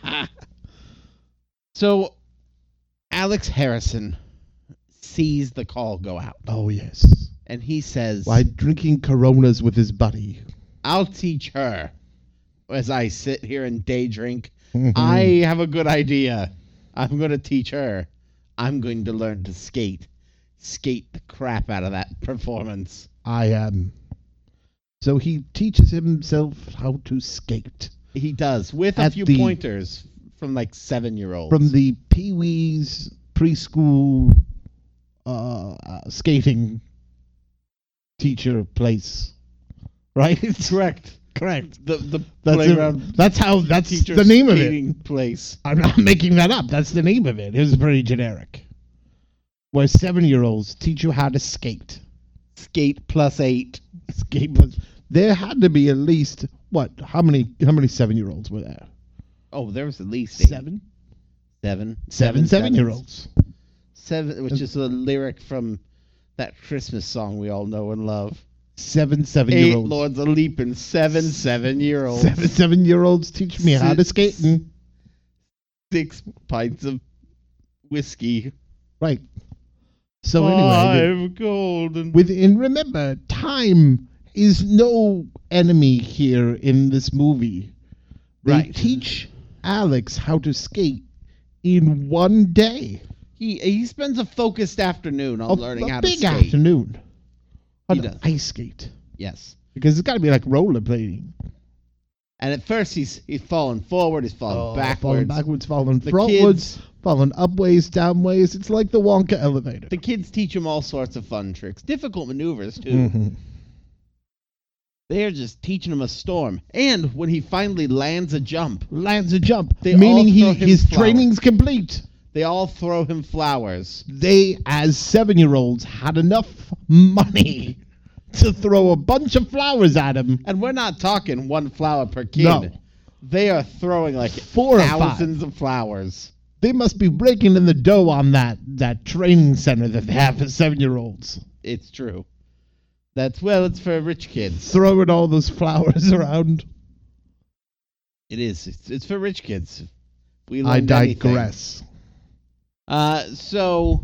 C: So, Alex Harrison sees the call go out,
B: Oh yes.
C: and he says,
B: While drinking Coronas with his buddy.
C: I'll teach her. As I sit here and day drink,
B: Mhm.
C: I have a good idea. I'm going to teach her. I'm going to learn to skate. Skate the crap out of that performance.
B: I am. So he teaches himself how to skate
C: He does, with a
B: At
C: few
B: the-
C: pointers from like seven-year-olds.
B: from the Pee Wee's preschool uh, uh, skating teacher place, right?
C: Correct.
B: Correct.
C: The, the
B: That's
C: playground
B: it. That's how. That's
C: teacher
B: the name of it.
C: skating place.
B: I'm not making that up. That's the name of it. It was pretty generic. Where seven-year-olds teach you how to skate.
C: Skate plus eight.
B: Skate. was- There had to be at least what? How many? How many seven-year-olds were there?
C: Oh, there was at least eight.
B: Seven.
C: Seven.
B: Seven seven-year-olds.
C: Seven, which is a lyric from that Christmas song we all know and love.
B: Seven
C: Eight
B: seven-year-olds.
C: lords a leaping, seven seven-year-olds.
B: Seven seven-year-olds teach me how to skate. And,
C: Six pints of whiskey.
B: right. So anyway,
C: Five golden.
B: within remember, time is no enemy here in this movie. They
C: Right.
B: teach Alex how to skate in one day.
C: He he spends a focused afternoon on
B: A,
C: learning
B: a
C: how to
B: big
C: skate.
B: afternoon.
C: He
B: On an
C: does.
B: ice skate.
C: Yes.
B: Because it's got to be like rollerblading.
C: And at first he's he's falling forward, he's falling
B: Oh,
C: backwards.
B: Falling backwards, falling
C: The
B: frontwards,
C: kids-
B: falling upways, downways. It's like the Wonka elevator.
C: The kids teach him all sorts of fun tricks, difficult maneuvers too.
B: Mhm.
C: They're just teaching him a storm. And when he finally lands a jump,
B: Lands a jump,
C: They
B: meaning
C: all
B: he
C: throw him
B: his
C: flowers.
B: training's complete.
C: they all throw him flowers.
B: They, as seven-year-olds, had enough money to throw a bunch of flowers at him.
C: And we're not talking one flower per kid.
B: No.
C: They are throwing like
B: Four or five.
C: thousands of flowers.
B: They must be breaking in the dough on that that training center that they have for seven-year-olds.
C: It's true. That's, well, it's for rich kids.
B: Throwing all those flowers around.
C: It is. It's, it's for rich kids. We
B: I
C: learned anything.
B: digress.
C: Uh, so,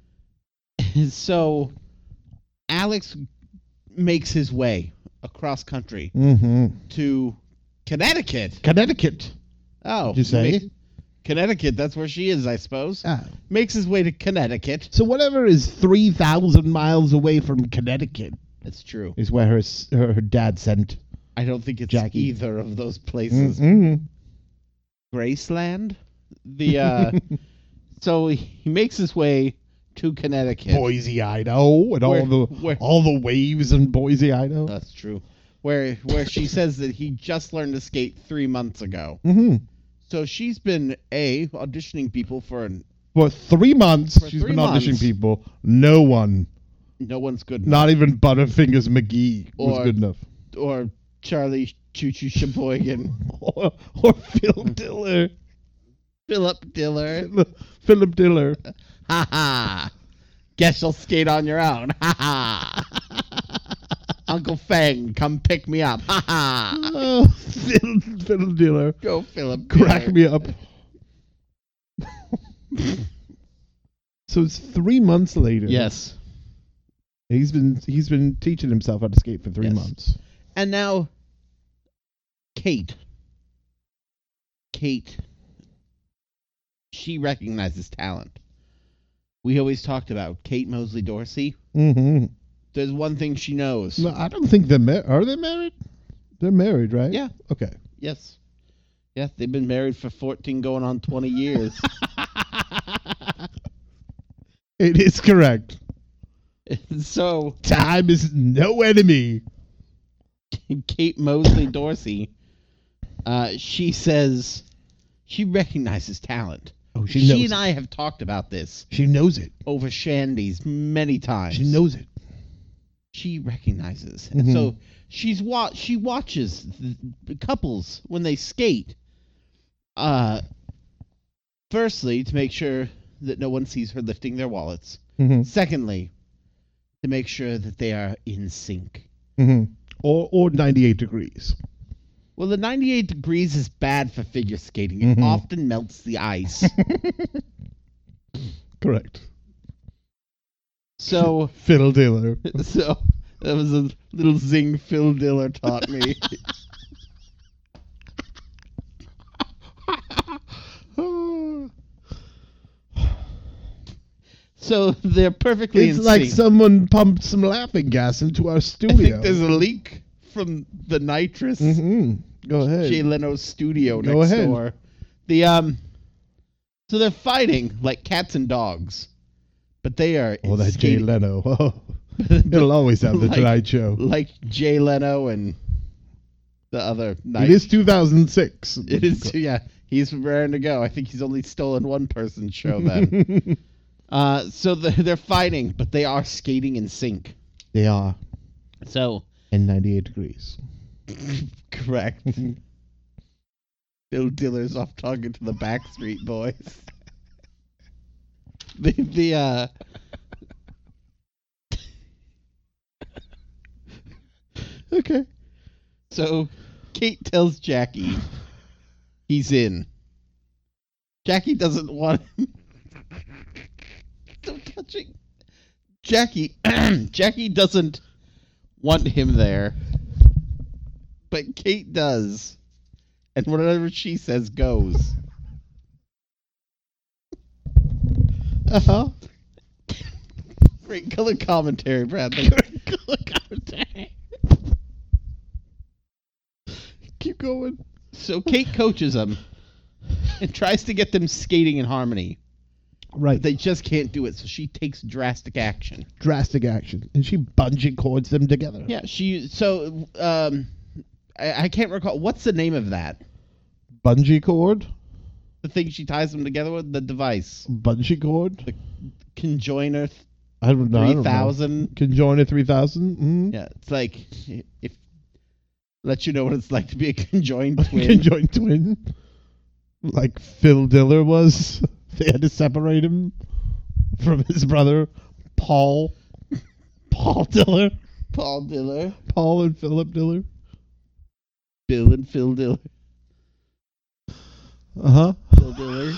C: so Alex makes his way across country
B: Mm-hmm.
C: to Connecticut.
B: Connecticut.
C: Oh,
B: Did you say?
C: ma- Connecticut? That's where she is, I suppose.
B: Ah.
C: Makes his way to Connecticut.
B: So whatever is three thousand miles away from Connecticut
C: That's true.
B: is where her s- her, her dad sent.
C: I don't think it's
B: Jackie.
C: either of those places.
B: Mm-hmm.
C: Graceland. The uh, so he makes his way to Connecticut.
B: Boise, Idaho, and
C: Where-
B: all the
C: where-
B: all the waves in Boise, Idaho.
C: That's true. Where where she says that he just learned to skate three months ago.
B: Mm-hmm.
C: So she's been a auditioning people for an,
B: For three months,
C: For
B: she's
C: three
B: been auditioning
C: months.
B: people. No one,
C: no one's good enough.
B: not even Butterfingers McGee, was
C: Or-
B: good enough.
C: Or Charlie Choo Choo Sheboygan.
B: Or, or Phil Diller.
C: Philip Diller.
B: Philip Diller.
C: Ha ha. Guess you'll skate on your own. Ha ha. Uncle Fang, come pick me up. Ha ha.
B: Oh, Phil, Phil Diller.
C: Go, Philip.
B: Crack
C: Diller.
B: me up. So it's three months later.
C: Yes.
B: He's been he's been teaching himself how to skate for three
C: Yes.
B: months.
C: And now, Kate. Kate. She recognizes talent. We always talked about Kate Mosley Dorsey.
B: Mm-hmm.
C: There's one thing she knows.
B: No, I don't think they're married. Are they married? They're married, right?
C: Yeah.
B: Okay.
C: Yes. Yes, they've been married for fourteen going on twenty years.
B: It is correct.
C: So,
B: Time is no enemy.
C: Kate Mosley Dorsey, uh, she says she recognizes talent.
B: Oh, she
C: She,
B: knows
C: and
B: it.
C: I have talked about this
B: She knows it.
C: over shandies many times.
B: She knows it.
C: She recognizes.
B: Mhm.
C: So she's wa- she watches the couples when they skate. Uh, firstly, to make sure that no one sees her lifting their wallets.
B: Mm-hmm.
C: Secondly, to make sure that they are in sync.
B: Mm-hmm. Or or ninety-eight degrees.
C: Well, the ninety-eight degrees is bad for figure skating. It
B: Mhm.
C: often melts the ice.
B: Correct.
C: So,
B: Phil Diller.
C: so that was a little zing Phil Diller taught me. So they're perfectly
B: It's
C: in
B: like
C: sync.
B: someone pumped some laughing gas into our
C: I
B: studio.
C: think there's a leak from the nitrous
B: Mm-hmm. Go ahead.
C: Jay Leno's studio
B: Go
C: next
B: ahead.
C: door. The um, so they're fighting like cats and dogs, but they are
B: Oh, that Jay
C: skating-
B: Leno. Oh, it'll always have the
C: Like-
B: Tonight Show.
C: like Jay Leno and the other night.
B: It is two thousand six.
C: It is. Yeah, he's raring to go. I think he's only stolen one person's show then. uh, so the, they're fighting, but they are skating in sync.
B: They are.
C: So
B: And ninety-eight degrees.
C: correct. Bill Diller's off talking to the Backstreet Boys. the the uh.
B: Okay.
C: So Kate tells Jackie he's in. Jackie doesn't want him. So touching. Jackie Jackie doesn't want him there. But Kate does. And whatever she says goes.
B: Uh-huh.
C: Great color commentary, Bradley.
B: Great color commentary. Keep going.
C: So Kate coaches them and tries to get them skating in harmony.
B: Right.
C: But they just can't do it, so she takes drastic action.
B: Drastic action. And she bungee cords them together.
C: Yeah, she. So, um, I, I can't recall. What's the name of that?
B: Bungee cord?
C: The thing she ties them together with? The device.
B: Bungee cord?
C: The conjoiner th-
B: I don't know. I don't know.
C: three thousand.
B: Conjoiner three thousand? Mm-hmm.
C: Yeah, it's like, if. Let you know what it's like to be a conjoined twin.
B: Conjoined twin. Like Phil Diller was. They had to separate him from his brother, Paul. Paul Diller.
C: Paul Diller.
B: Paul and Philip Diller.
C: Bill and Phil Diller.
B: Uh-huh.
C: Phil Diller.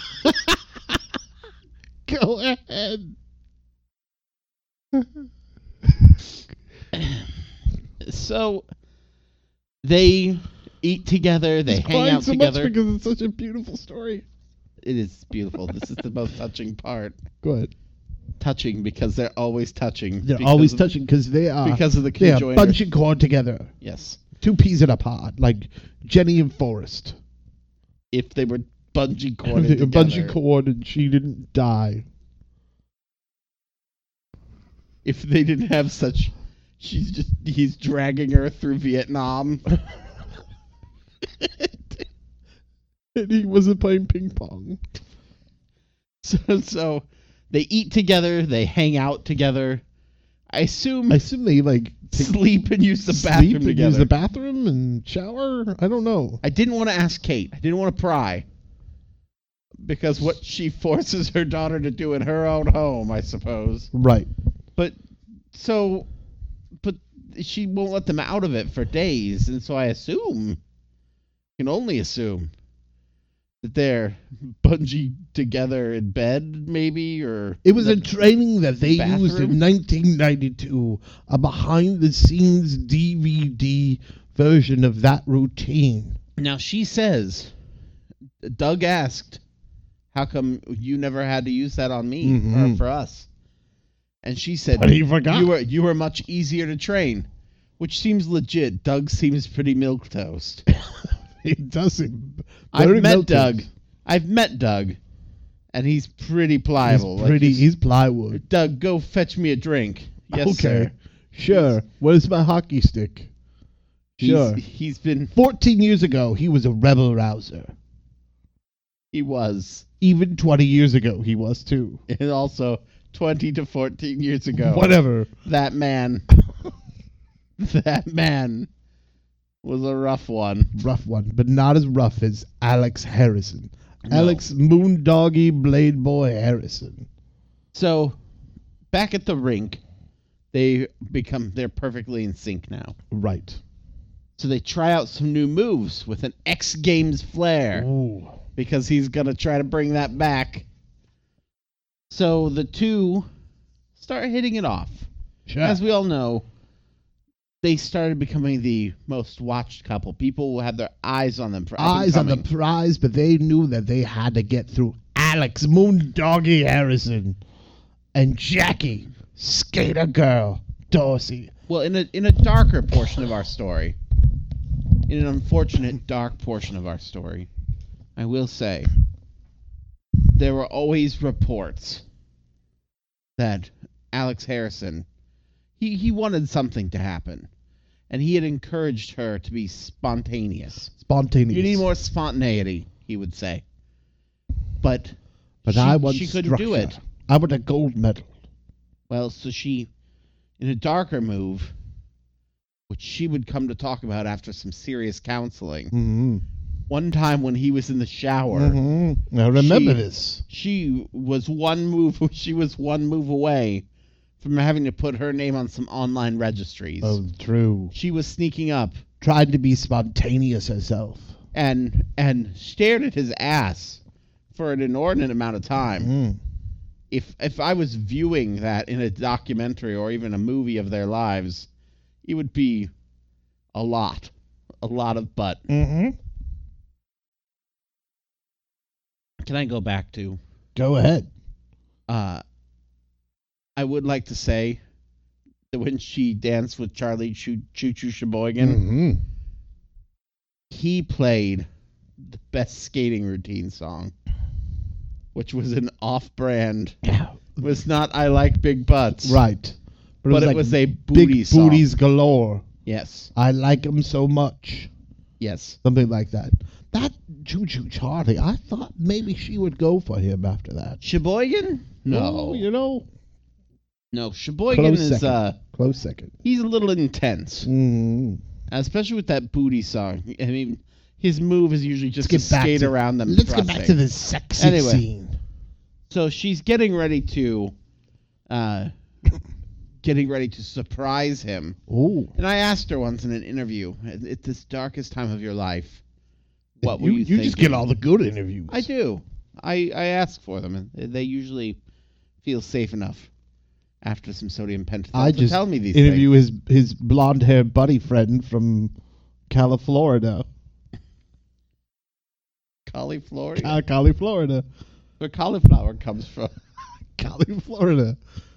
B: Go ahead.
C: So, they eat together. They
B: He's
C: hang
B: crying
C: out
B: so
C: together.
B: much because it's such a beautiful story.
C: It is beautiful. This is the most touching part.
B: Go ahead.
C: Touching because they're always touching.
B: They're
C: because
B: always
C: of-
B: touching because they are
C: because of the
B: they are
C: conjoiner.
B: bunching cord together.
C: Yes.
B: Two peas in a pod, like Jenny and Forrest.
C: If they were bungee
B: They
C: corded
B: were
C: together.
B: bungee cord and she didn't die.
C: If they didn't have such, she's just he's dragging her through Vietnam.
B: And he wasn't playing ping pong.
C: So, so they eat together, they hang out together. I assume
B: I assume they like take,
C: sleep and use the
B: sleep
C: bathroom
B: and
C: together.
B: use the bathroom and shower. I don't know.
C: I didn't want to ask Kate. I didn't want to pry. Because what she forces her daughter to do in her own home, I suppose.
B: Right.
C: But so, but she won't let them out of it for days, and so I assume, can only assume, that they're bungee together in bed, maybe, or
B: It was
C: the
B: a training that they
C: bathroom?
B: used in nineteen ninety-two, a behind-the-scenes D V D version of that routine.
C: Now she says, Doug asked, "How come you never had to use that on me
B: Mhm.
C: or for us?" And she said,
B: But he forgot.
C: You were you were much easier to train," which seems legit. Doug seems pretty milquetoast.
B: It doesn't.
C: I've met Doug. I've met Doug, and he's pretty
B: He's
C: pliable. Like,
B: pretty.
C: just,
B: He's plywood.
C: Doug, go fetch me a drink. Yes,
B: okay.
C: sir.
B: Sure. Where's my hockey stick?
C: He's-
B: Sure.
C: He's been.
B: Fourteen years ago, he was a rebel rouser.
C: He was,
B: Even twenty years ago, he was too.
C: and also twenty to fourteen years ago.
B: Whatever.
C: That man. that man was a rough one.
B: Rough one, but not as rough as Alex Harrison.
C: No.
B: Alex Moondoggy Blade Boy Harrison.
C: So, back at the rink, they become they're perfectly in sync now.
B: Right.
C: So they try out some new moves with an X Games flair
B: Ooh.
C: because he's gonna try to bring that back. So the two start hitting it off.
B: Sure.
C: As we all know, they started becoming the most watched couple. People will have their eyes on them for up and
B: Eyes on the
C: coming.
B: prize, but they knew that they had to get through Alex Moondoggy Harrison and Jackie Skater Girl Dorsey.
C: Well, in a in a darker portion of our story, in an unfortunate dark portion of our story, I will say there were always reports that Alex Harrison he, he wanted something to happen, and he had encouraged her to be spontaneous.
B: Spontaneous.
C: You need more spontaneity, he would say. But
B: But
C: she,
B: I want
C: she couldn't do
B: structure.
C: it.
B: I want a gold medal.
C: Well, so she, in a darker move, which she would come to talk about after some serious counseling,
B: Mm-hmm.
C: one time when he was in the shower,
B: Mm-hmm. I remember
C: She-
B: this.
C: she was one move. She was one move away from having to put her name on some online registries.
B: Oh, true.
C: She was sneaking up
B: Tried to be spontaneous herself.
C: and and stared at his ass for an inordinate amount of time.
B: Mm.
C: If if I was viewing that in a documentary or even a movie of their lives, it would be a lot, a lot of butt.
B: Mm-hmm.
C: Can I go back to?
B: Go ahead.
C: Uh, I would like to say that when she danced with Charlie Choo Choo Choo Sheboygan,
B: Mm-hmm.
C: he played the best skating routine song, which was an off-brand. Was not "I Like Big Butts,"
B: Right.
C: but it
B: like
C: was a booty
B: big
C: song.
B: booties galore.
C: Yes,
B: I like them so much.
C: yes.
B: Something like that. That Choo Choo Charlie, I thought maybe she would go for him after that.
C: Sheboygan? No,
B: Oh, you know,
C: no. Sheboygan
B: close
C: is
B: second.
C: uh,
B: Close second.
C: he's a little intense,
B: Mm.
C: especially with that booty song. I mean, his move is usually just
B: Let's
C: to
B: get back
C: skate
B: to-
C: around them.
B: Let's get back
C: thrusting.
B: to this sexy
C: Anyway.
B: scene.
C: So she's getting ready to, uh, getting ready to surprise him.
B: Oh,
C: And I asked her once in an interview, at, at this darkest time of your life, what were
B: you,
C: you,
B: you just
C: thinking?
B: get all the good interviews.
C: I do. I, I ask for them, and they usually feel safe enough after some sodium pentothal
B: I
C: to
B: just
C: tell me these
B: interview
C: things.
B: his his blonde haired buddy friend from California.
C: Cauliflower.
B: Cal- Cali, Florida.
C: Where cauliflower comes from.
B: Cali, Florida.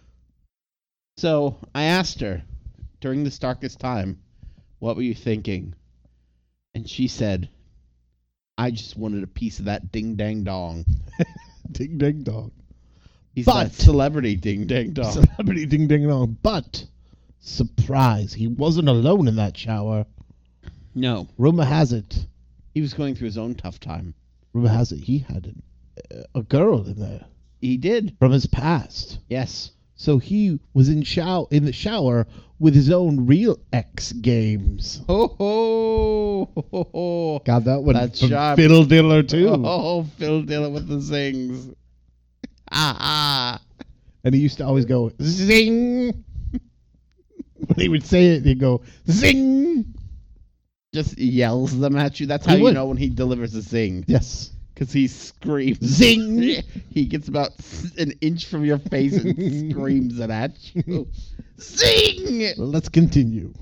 C: So I asked her during this darkest time, what were you thinking? And she said, I just wanted a piece of that ding dang dong.
B: Ding ding dong.
C: He's
B: But-
C: that celebrity ding dang dong.
B: Celebrity ding ding dong. But surprise, he wasn't alone in that shower.
C: No,
B: Rumor has it.
C: he was going through his own tough time.
B: rumor has it he had an, a girl in there
C: He did.
B: from his past.
C: Yes.
B: So he was in shower in the shower with his own real X Games.
C: Ho ho ho ho.
B: Got that one
C: That's
B: from
C: sharp.
B: Fiddle Diller too.
C: Oh, Phil Dillon with the zings. Ah ah.
B: And he used to always go zing. When he would say it, he'd go zing.
C: Just yells them at you. That's
B: He
C: how you
B: would.
C: know when he delivers a zing.
B: Yes.
C: Because he screams.
B: Zing.
C: He gets about an inch from your face and screams it at you. Zing!
B: Well, let's continue.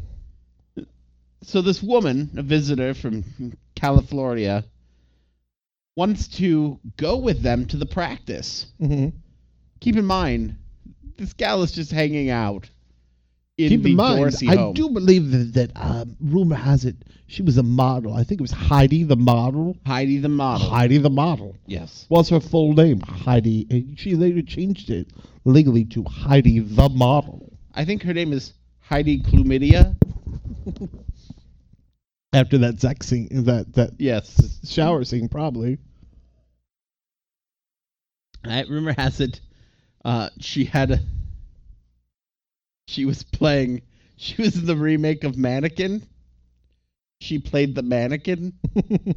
C: So this woman, a visitor from California, wants to go with them to the practice.
B: Mm-hmm.
C: Keep in mind, this gal is just hanging out in
B: Keep
C: the
B: in mind,
C: Dorsey
B: I
C: home.
B: do believe that, that um, rumor has it she was a model. I think it was Heidi the model.
C: Heidi the model.
B: Heidi the model.
C: Yes.
B: What's her full name? Heidi. And she later changed it legally to Heidi the model.
C: I think her name is Heidi Chlamydia.
B: After that sex scene, that that
C: Yes.
B: shower scene, probably.
C: I rumor has it, uh, she had a. She was playing. She was in the remake of Mannequin. She played the mannequin.
B: But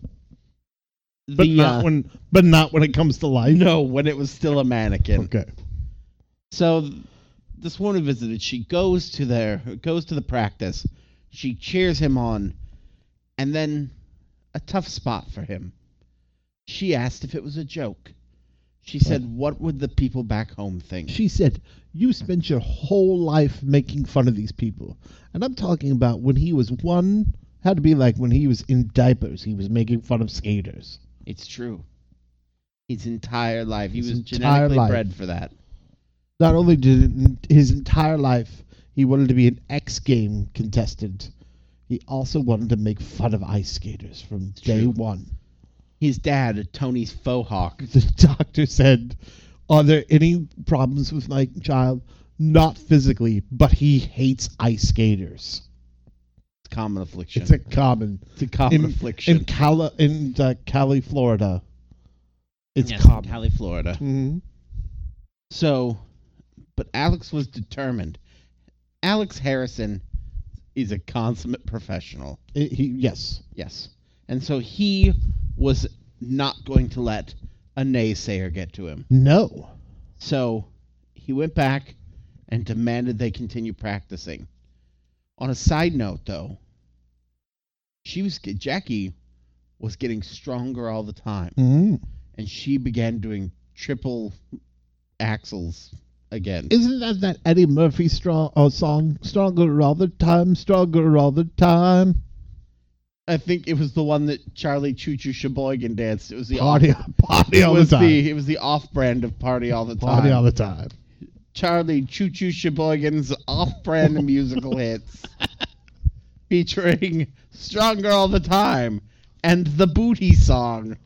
C: The,
B: not
C: uh,
B: when, but not when it comes to life.
C: No, when it was still a mannequin.
B: Okay.
C: So th- this woman visited. She goes to their goes to the practice. She cheers him on, and then a tough spot for him. She asked if it was a joke. She said, "What would the people back home think?"
B: She said, "You spent your whole life making fun of these people," and I'm talking about when he was one. Had to be like when he was in diapers. He was making fun of skaters.
C: It's true. His entire life, he
B: His
C: was
B: entire
C: genetically
B: life.
C: bred for that.
B: Not only did it, his entire life he wanted to be an X Game contestant, he also wanted to make fun of ice skaters from day
C: true.
B: one.
C: His dad, Tony Fohawk,
B: The doctor said, "Are there any problems with my child? Not physically, but he hates ice skaters.
C: it's a common affliction.
B: It's a common
C: It's a common
B: in,
C: affliction.
B: in Cali in uh, Cali, Florida. It's
C: Yes,
B: common.
C: Cali, Florida.
B: Mhm.
C: So, but Alex was determined. Alex Harrison is a consummate professional.
B: It- he, yes.
C: Yes. And so he was not going to let a naysayer get to him.
B: No.
C: So he went back and demanded they continue practicing. On a side note, though, she was Jackie was getting stronger all the time,
B: Mhm.
C: and she began doing triple axles again.
B: Isn't that that Eddie Murphy strong oh, song? Stronger all the time, stronger all the time.
C: I think it was the one that Charlie Choo Choo Sheboygan danced. It was the
B: Party,
C: off,
B: party
C: it
B: all
C: was
B: the time.
C: the it was the off-brand of Party All the Time.
B: Party all the time.
C: Charlie Choo Choo Sheboygan's off-brand musical hits, featuring "Stronger All the Time" and the Booty Song.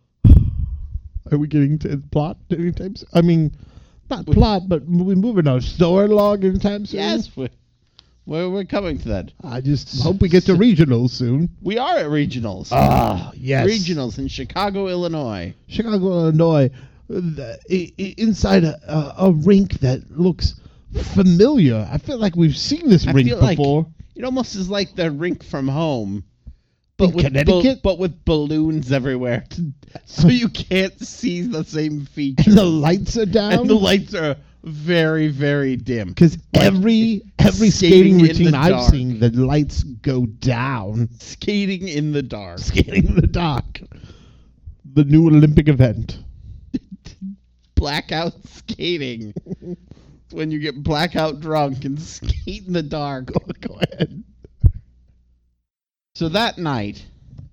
B: Are we getting to plot anytime soon? I mean, not plot, but we moving our story log anytime soon?
C: Yes, we're, we're we're coming to that.
B: I just hope we get to regionals soon.
C: We are at regionals.
B: Ah, yes.
C: Regionals in Chicago, Illinois.
B: Chicago, Illinois. uh, the- i- i- inside a, a, a rink that looks familiar. I feel like we've seen this
C: I
B: rink
C: feel like
B: before.
C: it almost is like the rink from home, but
B: In
C: with
B: Connecticut?
C: but with balloons everywhere, so you can't see the same features.
B: And the lights are down.
C: And the lights are very, very dim.
B: Because every every
C: skating
B: skating,
C: in
B: routine
C: the
B: I've
C: dark.
B: seen, the lights go down.
C: Skating in the dark.
B: Skating in the dark. The new Olympic event.
C: Blackout skating. It's when you get blackout drunk and skate in the dark.
B: Go, go ahead.
C: So that night,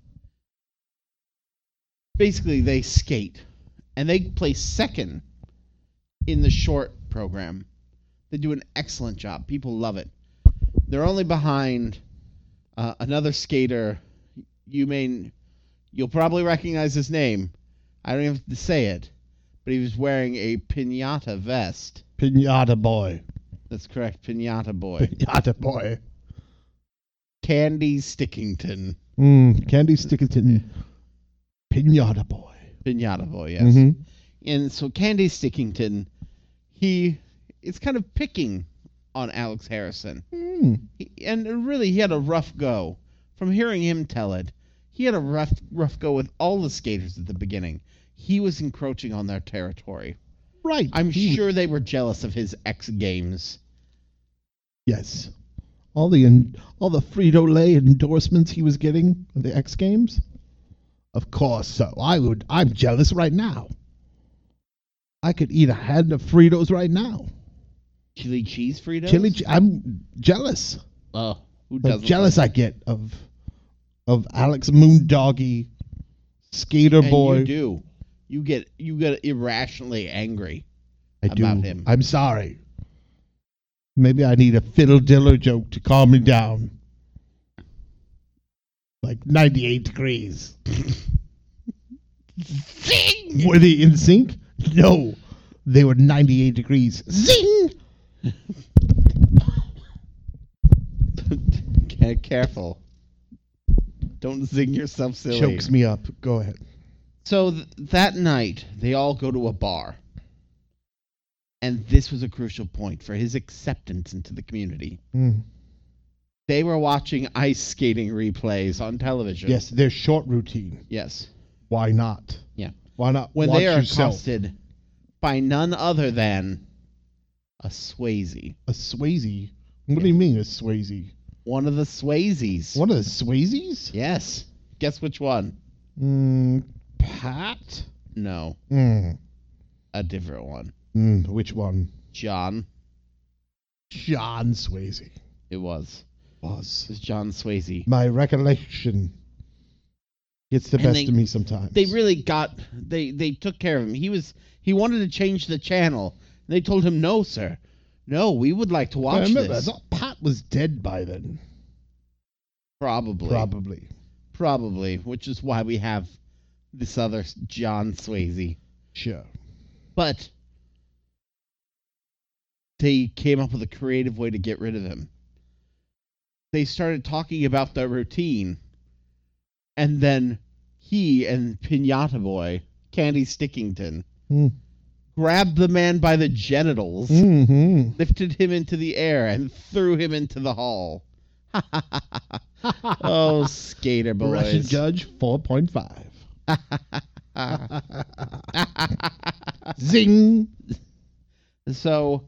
C: basically they skate, and they place second in the short program. They do an excellent job. People love it. They're only behind uh, another skater. You may, you'll probably recognize his name. I don't have to say it, but he was wearing a pinata vest.
B: Pinata boy.
C: That's correct, pinata boy.
B: Pinata boy.
C: Candy Stickington.
B: Mm, Candy Stickington. Pinata Boy.
C: Pinata Boy, yes.
B: Mm-hmm.
C: And so Candy Stickington, he is kind of picking on Alex Harrison.
B: Mm.
C: He, and really, he had a rough go. From hearing him tell it, he had a rough, rough go with all the skaters at the beginning. He was encroaching on their territory.
B: Right.
C: I'm
B: He-
C: sure they were jealous of his X Games.
B: Yes. All the en- all the Frito-Lay endorsements he was getting of the X Games. Of course, so I would. I'm jealous right now. I could eat a hand of Fritos right now.
C: Chili cheese Fritos?
B: Chili. Che- I'm jealous.
C: Oh, who
B: How
C: doesn't?
B: jealous I get of of Alex Moondoggy, Skater
C: And
B: Boy.
C: you do. You get you get irrationally angry
B: I do.
C: about him.
B: I'm sorry. Maybe I need a fiddle diller joke to calm me down. Like ninety-eight degrees.
C: Zing!
B: Were they in sync? No. They were ninety-eight degrees. Zing!
C: Ca- Careful. Don't zing yourself silly.
B: Chokes me up. Go ahead.
C: So th- that night, they all go to a bar. And this was a crucial point for his acceptance into the community.
B: Mm.
C: They were watching ice skating replays on television.
B: Yes, their short routine.
C: Yes.
B: Why not?
C: Yeah.
B: Why not
C: When
B: watch
C: they are
B: yourself?
C: accosted by none other than a Swayze.
B: A Swayze? What do you mean a Swayze?
C: One of the Swayzes.
B: One of the Swayzes?
C: Yes. Guess which one?
B: Mm, Pat?
C: No.
B: Mm,
C: A different one.
B: mm, which one?
C: John.
B: John Swayze.
C: It was.
B: Was.
C: It was John Swayze.
B: My recollection gets the
C: And
B: best
C: they-
B: of me sometimes.
C: They really got they they took care of him. He was he wanted to change the channel. They told him, "No, sir. No, we would like to
B: I
C: watch
B: remember, I
C: this."
B: thought Pat was dead by then.
C: Probably.
B: Probably.
C: Probably, which is why we have this other s- John Swayze.
B: Sure.
C: But they came up with a creative way to get rid of him. They started talking about their routine, and then he and Pinata Boy, Candy Stickington,
B: Mm.
C: grabbed the man by the genitals,
B: Mm-hmm.
C: lifted him into the air, and threw him into the hall. Oh, skater boys.
B: Russian Judge four point five. Zing.
C: So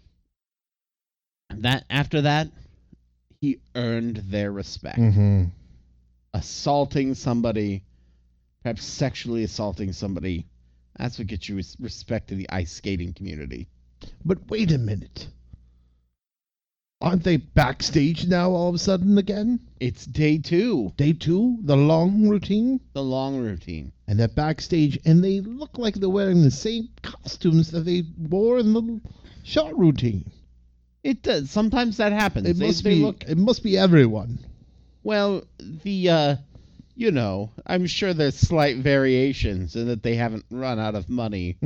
C: that after that, he earned their respect.
B: Mm-hmm.
C: Assaulting somebody, perhaps sexually assaulting somebody, that's what gets you res- respect in the ice skating community.
B: But wait a minute. Aren't they backstage now all of a sudden again?
C: It's day two,
B: Day two, the long routine?
C: the long routine.
B: And they're backstage and they look like they're wearing the same costumes that they wore in the short routine.
C: It does. Sometimes that happens.
B: It
C: They-
B: must
C: they
B: be
C: look
B: it must be everyone.
C: well. The uh, you know, I'm sure there's slight variations in that they haven't run out of money.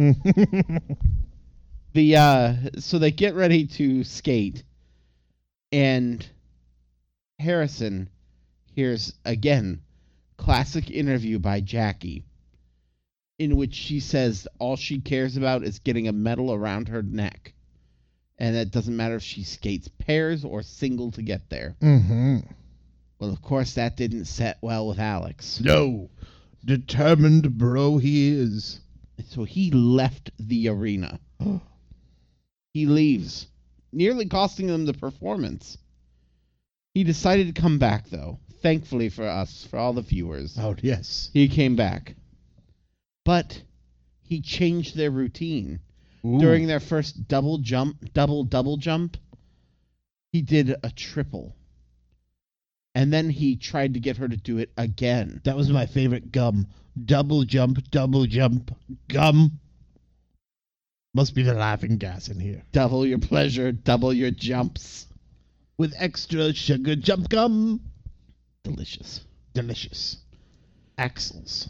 C: The uh, so they get ready to skate, and Harrison hears again classic interview by Jackie, in which she says all she cares about is getting a medal around her neck, and it doesn't matter if she skates pairs or single to get there.
B: Mm-hmm.
C: Well, of course, that didn't set well with Alex.
B: No. Determined bro he is.
C: So he left the arena. He leaves, nearly costing them the performance. He decided to come back, though. Thankfully for us, for all the viewers,
B: Oh, yes.
C: he came back. But he changed their routine.
B: Ooh.
C: During their first double jump, double, double jump, he did a triple. And then he tried to get her to do it again.
B: That was my favorite gum. Double jump, double jump, gum. Must be the laughing gas in here.
C: Double your pleasure, double your jumps.
B: With extra sugar jump gum.
C: Delicious.
B: Delicious. Axles.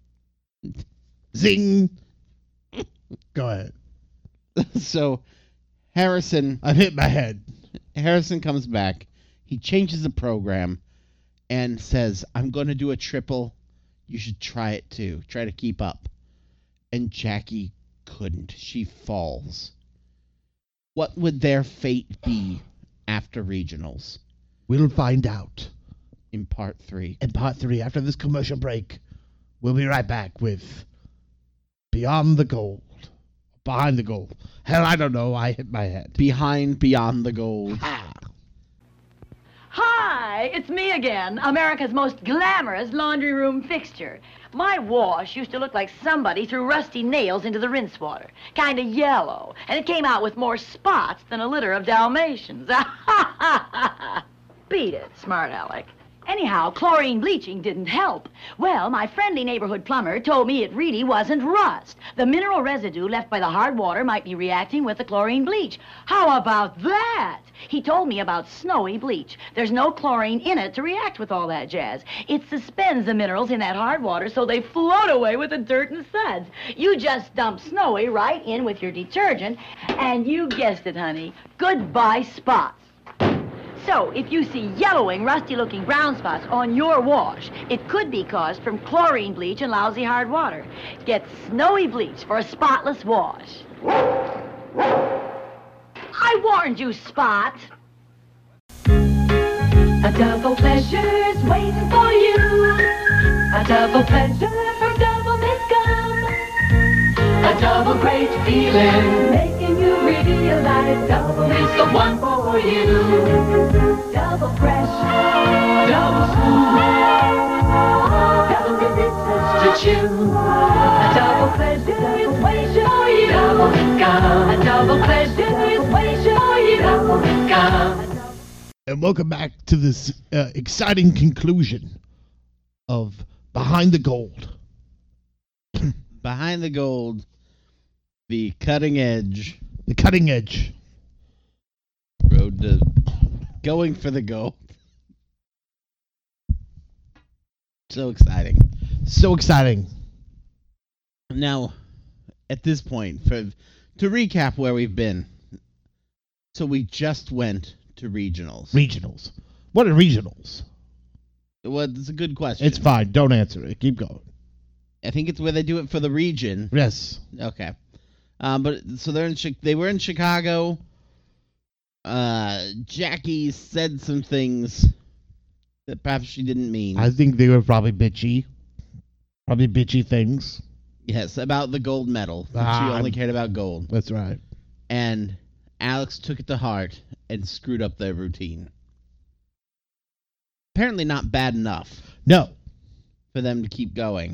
B: Zing. Go ahead.
C: So Harrison
B: I've hit my head.
C: Harrison comes back. He changes the program and says, I'm going to do a triple. You should try it too. Try to keep up. And Jackie couldn't. She falls. What would their fate be after regionals?
B: We'll find out
C: In part three.
B: in part three after this commercial break. We'll be right back with Beyond the Gold. Behind the Gold. Hell, I don't know. I hit my head.
C: Behind Beyond the Gold.
B: Ah.
E: Hi, it's me again, America's most glamorous laundry room fixture. My wash used to look like somebody threw rusty nails into the rinse water. Kind of yellow, and it came out with more spots than a litter of Dalmatians. Beat it, smart Alec. Anyhow, chlorine bleaching didn't help. Well, my friendly neighborhood plumber told me it really wasn't rust. The mineral residue left by the hard water might be reacting with the chlorine bleach. How about that? He told me about snowy bleach. There's no chlorine in it to react with all that jazz. It suspends the minerals in that hard water so they float away with the dirt and suds. You just dump snowy right in with your detergent, and you guessed it, honey, goodbye spots. So, if you see yellowing, rusty-looking brown spots on your wash, it could be caused from chlorine bleach and lousy hard water. Get snowy bleach for a spotless wash. I warned you, Spot. A double pleasure's waiting for you. A double pleasure for double mint gum. A double great feeling, making you realize double is the one for you. Double fresh, double smooth, double delicious to chew. A double pleasure is waiting for you. Double mint gum. A double pleasure is waiting for you. Double mint gum.
B: And welcome back to this uh, exciting conclusion of Behind the Gold.
C: Behind the Gold. The cutting edge.
B: The cutting edge.
C: Road to going for the gold. So exciting.
B: So exciting.
C: Now, at this point, for to recap where we've been. So we just went to regionals.
B: Regionals. What are regionals?
C: Well, it's a good question.
B: It's fine. Don't answer it. Keep going.
C: I think it's where they do it for the region.
B: Yes.
C: Okay. Um, but so they're in. Chi- They were in Chicago. Uh, Jackie said some things that perhaps she didn't mean.
B: I think they were probably bitchy. Probably bitchy things.
C: Yes, about the gold medal.
B: Ah,
C: she only
B: I'm-
C: cared about gold.
B: That's right.
C: And Alex took it to heart and screwed up their routine. Apparently not bad enough
B: No.
C: for them to keep going.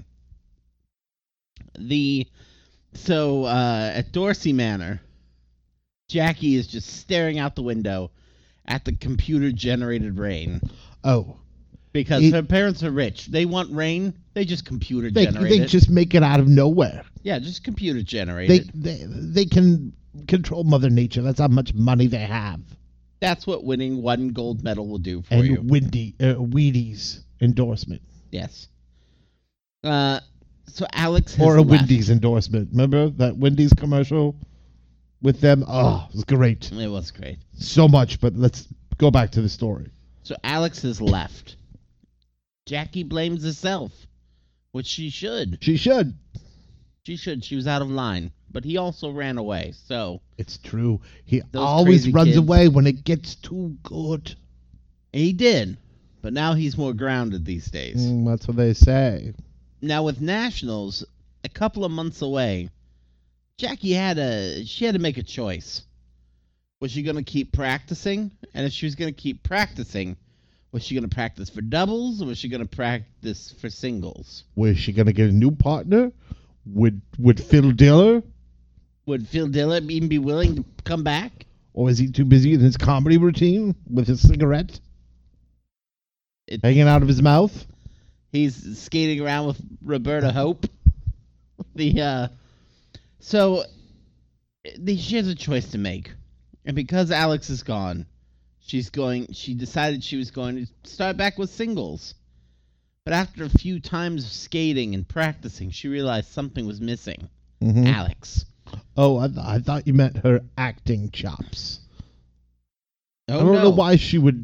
C: The so uh, at Dorsey Manor, Jackie is just staring out the window at the computer-generated rain
B: Oh.
C: because
B: It-
C: her parents are rich. They want rain, they just
B: They,
C: computer-generate
B: they
C: it.
B: just make it out of nowhere.
C: yeah, just
B: They,
C: computer-generated.
B: they they can control Mother Nature. That's how much money they have.
C: That's what winning one gold medal will do for
B: And
C: you.
B: Windy, uh, Wheaties endorsement.
C: Yes. Uh, so Alex has
B: Or a
C: left.
B: Wendy's endorsement. Remember that Wendy's commercial with them? Oh, it was great.
C: It was great.
B: So much, but let's go back to the story.
C: So Alex has left. Jackie blames herself, which she should.
B: She should.
C: She should. She was out of line. But he also ran away, so
B: It's true. He
C: Those
B: always
C: crazy
B: runs
C: kids.
B: away when it gets too good.
C: he did. But now he's more grounded these days.
B: Mm, that's what they say.
C: Now with nationals, a couple of months away, Jackie had a she had to make a choice. Was she going to keep practicing? And if she was going to keep practicing, was she going to practice for doubles or was she going to practice for singles?
B: Was she gonna get a new partner? Would Would Phil Diller,
C: Would Phil Dillon even be willing to come back?
B: or is he too busy in his comedy routine with his cigarette
C: It,
B: hanging out of his mouth?
C: he's skating around with Roberta Hope. The uh, so the, she has a choice to make, and because Alex is gone, she's going. She decided she was going to start back with singles. But after a few times of skating and practicing, she realized something was missing.
B: Mhm.
C: Alex.
B: Oh, I, th- I thought you meant her acting chops.
C: Oh
B: I don't
C: no.
B: know why she would.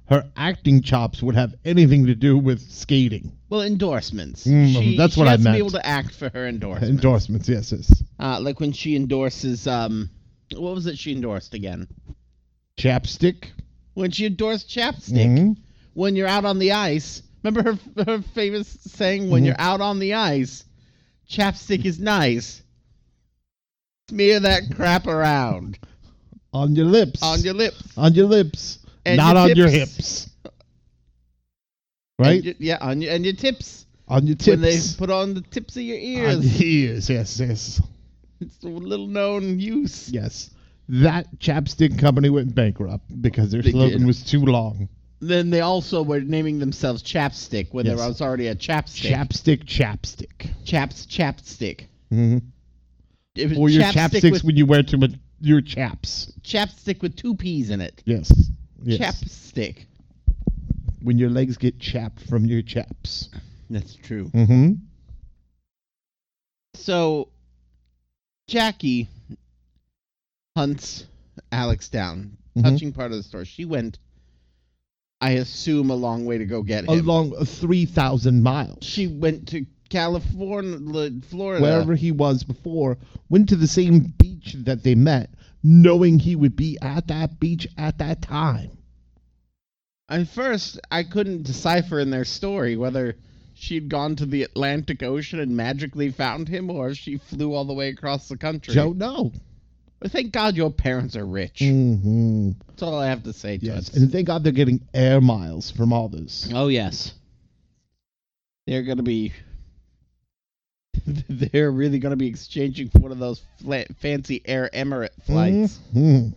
B: her acting chops would have anything to do with skating.
C: Well, endorsements.
B: Mm,
C: she,
B: that's
C: she
B: what I
C: has to
B: meant.
C: be able to act for her endorsements.
B: Endorsements, yes, yes.
C: Uh, like when she endorses, um, what was it she endorsed again?
B: Chapstick.
C: When she endorsed chapstick.
B: Mhm.
C: When you're out on the ice. Remember her her famous saying, when
B: Mhm.
C: you're out on the ice, chapstick is nice. Smear that crap around.
B: On your lips.
C: On your lips.
B: On your lips.
C: And
B: Not
C: your
B: on your
C: tips.
B: hips. Right?
C: And your, yeah, on your, and your tips.
B: on your
C: When they
B: tips.
C: put on the tips of your
B: On
C: ears.
B: your ears, yes, yes.
C: It's a little known use.
B: Yes. That chapstick company went bankrupt because their
C: They
B: slogan
C: did.
B: was too long.
C: Then they also were naming themselves Chapstick when
B: Yes.
C: there was already a Chapstick.
B: Chapstick, chapstick.
C: Chaps, Chapstick.
B: Mm-hmm.
C: It was
B: Or your
C: chapstick
B: chapsticks
C: with,
B: when you wear too much your chaps.
C: chapstick with two P's in it.
B: Yes. yes.
C: Chapstick.
B: When your legs get chapped from your chaps.
C: That's true.
B: Mm-hmm.
C: So, Jackie hunts Alex down.
B: Mhm.
C: Touching part of the story. She went, I assume, a long way to go get him.
B: Along uh, three thousand miles.
C: She went to California, Florida.
B: Wherever he was before, went to the same beach that they met, knowing he would be at that beach at that time.
C: At first, I couldn't decipher in their story whether she'd gone to the Atlantic Ocean and magically found him, or if she flew all the way across the country.
B: Don't know.
C: But thank God your parents are rich.
B: Mm-hmm.
C: That's all I have to say to
B: Yes,
C: it.
B: and thank God they're getting air miles from all this.
C: Oh, yes. They're going to be... They're really going to be exchanging for one of those fla- fancy Air Emirate flights.
B: Mhm.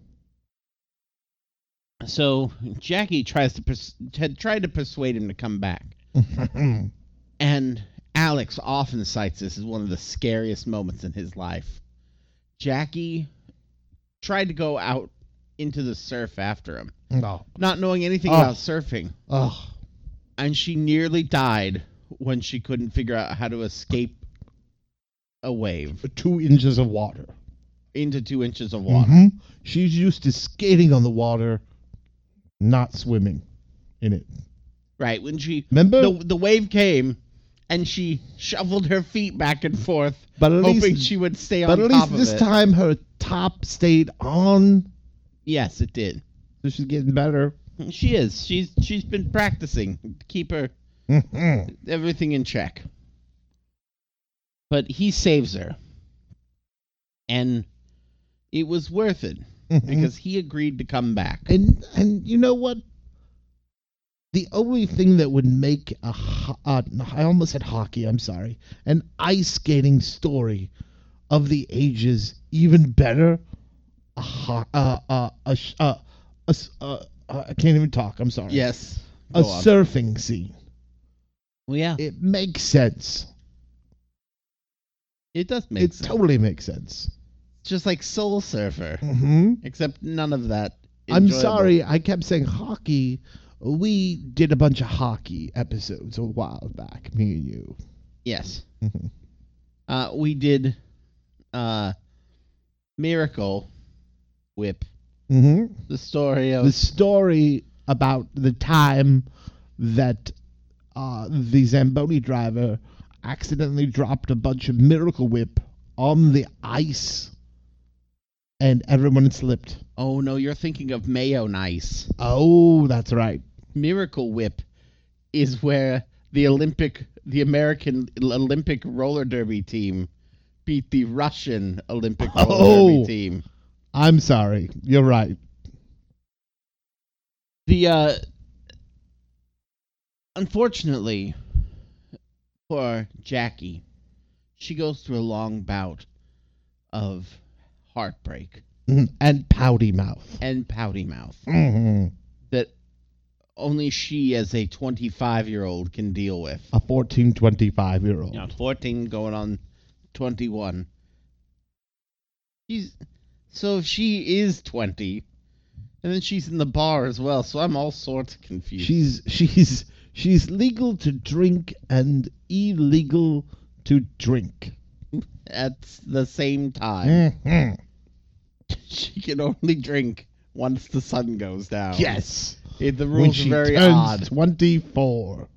C: So Jackie tries to pers- had tried to persuade him to come back. And Alex often cites this as one of the scariest moments in his life. Jackie tried to go out into the surf after him,
B: No.
C: not knowing anything
B: Oh.
C: about surfing.
B: Oh.
C: And she nearly died when she couldn't figure out how to escape a wave
B: Two inches of water.
C: into two inches of water.
B: Mhm. She's used to skating on the water, not swimming in it.
C: Right, when she...
B: Remember?
C: The, the wave came, and she shuffled her feet back and forth,
B: But at
C: hoping
B: least,
C: she would stay
B: but
C: on
B: at
C: top
B: least
C: of
B: this
C: it.
B: time her top stayed on,
C: Yes, it did.
B: so she's getting better.
C: She is. She's She's been practicing to keep her
B: Mhm.
C: everything in check. But he saves her. And it was worth it,
B: Mhm.
C: because he agreed to come back.
B: And and you know what? The only thing that would make a ho- uh, I almost said hockey. I'm sorry, an ice skating story of the ages even better. A ho- uh, uh, a sh- uh, a s- uh, uh, I can't even talk. I'm sorry.
C: Yes.
B: a
C: Go on.
B: surfing scene.
C: Well, yeah,
B: It makes sense.
C: it does make
B: It
C: sense.
B: totally makes sense.
C: Just like Soul Surfer,
B: hmm
C: except none of that.
B: I'm
C: enjoyable.
B: sorry, I kept saying hockey. We did a bunch of hockey episodes a while back, me and you.
C: Yes.
B: Mhm.
C: Uh, we did uh, Miracle Whip,
B: Mm-hmm.
C: the story of
B: The story about the time that uh, the Zamboni driver accidentally dropped a bunch of Miracle Whip on the ice and everyone slipped.
C: Oh no, you're thinking of Mayo Nice.
B: Oh, that's right.
C: Miracle Whip is where the Olympic, the American Olympic roller derby team beat the Russian Olympic roller
B: Oh.
C: derby team.
B: I'm sorry. You're right.
C: The uh, unfortunately for Jackie, she goes through a long bout of heartbreak
B: Mhm. And pouty mouth.
C: and pouty mouth
B: hmm
C: that only she, as a twenty-five-year-old, can deal with.
B: A fourteen, twenty-five year old.
C: You know, fourteen going on twenty-one. She's so if she is twenty, and then she's in the bar as well. So I'm all sorts of confused.
B: She's she's she's legal to drink and illegal to drink.
C: at the same time.
B: Mhm.
C: She can only drink once the sun goes down.
B: Yes.
C: It, the
B: when
C: rules
B: she
C: are very
B: turns
C: odd.
B: twenty-four.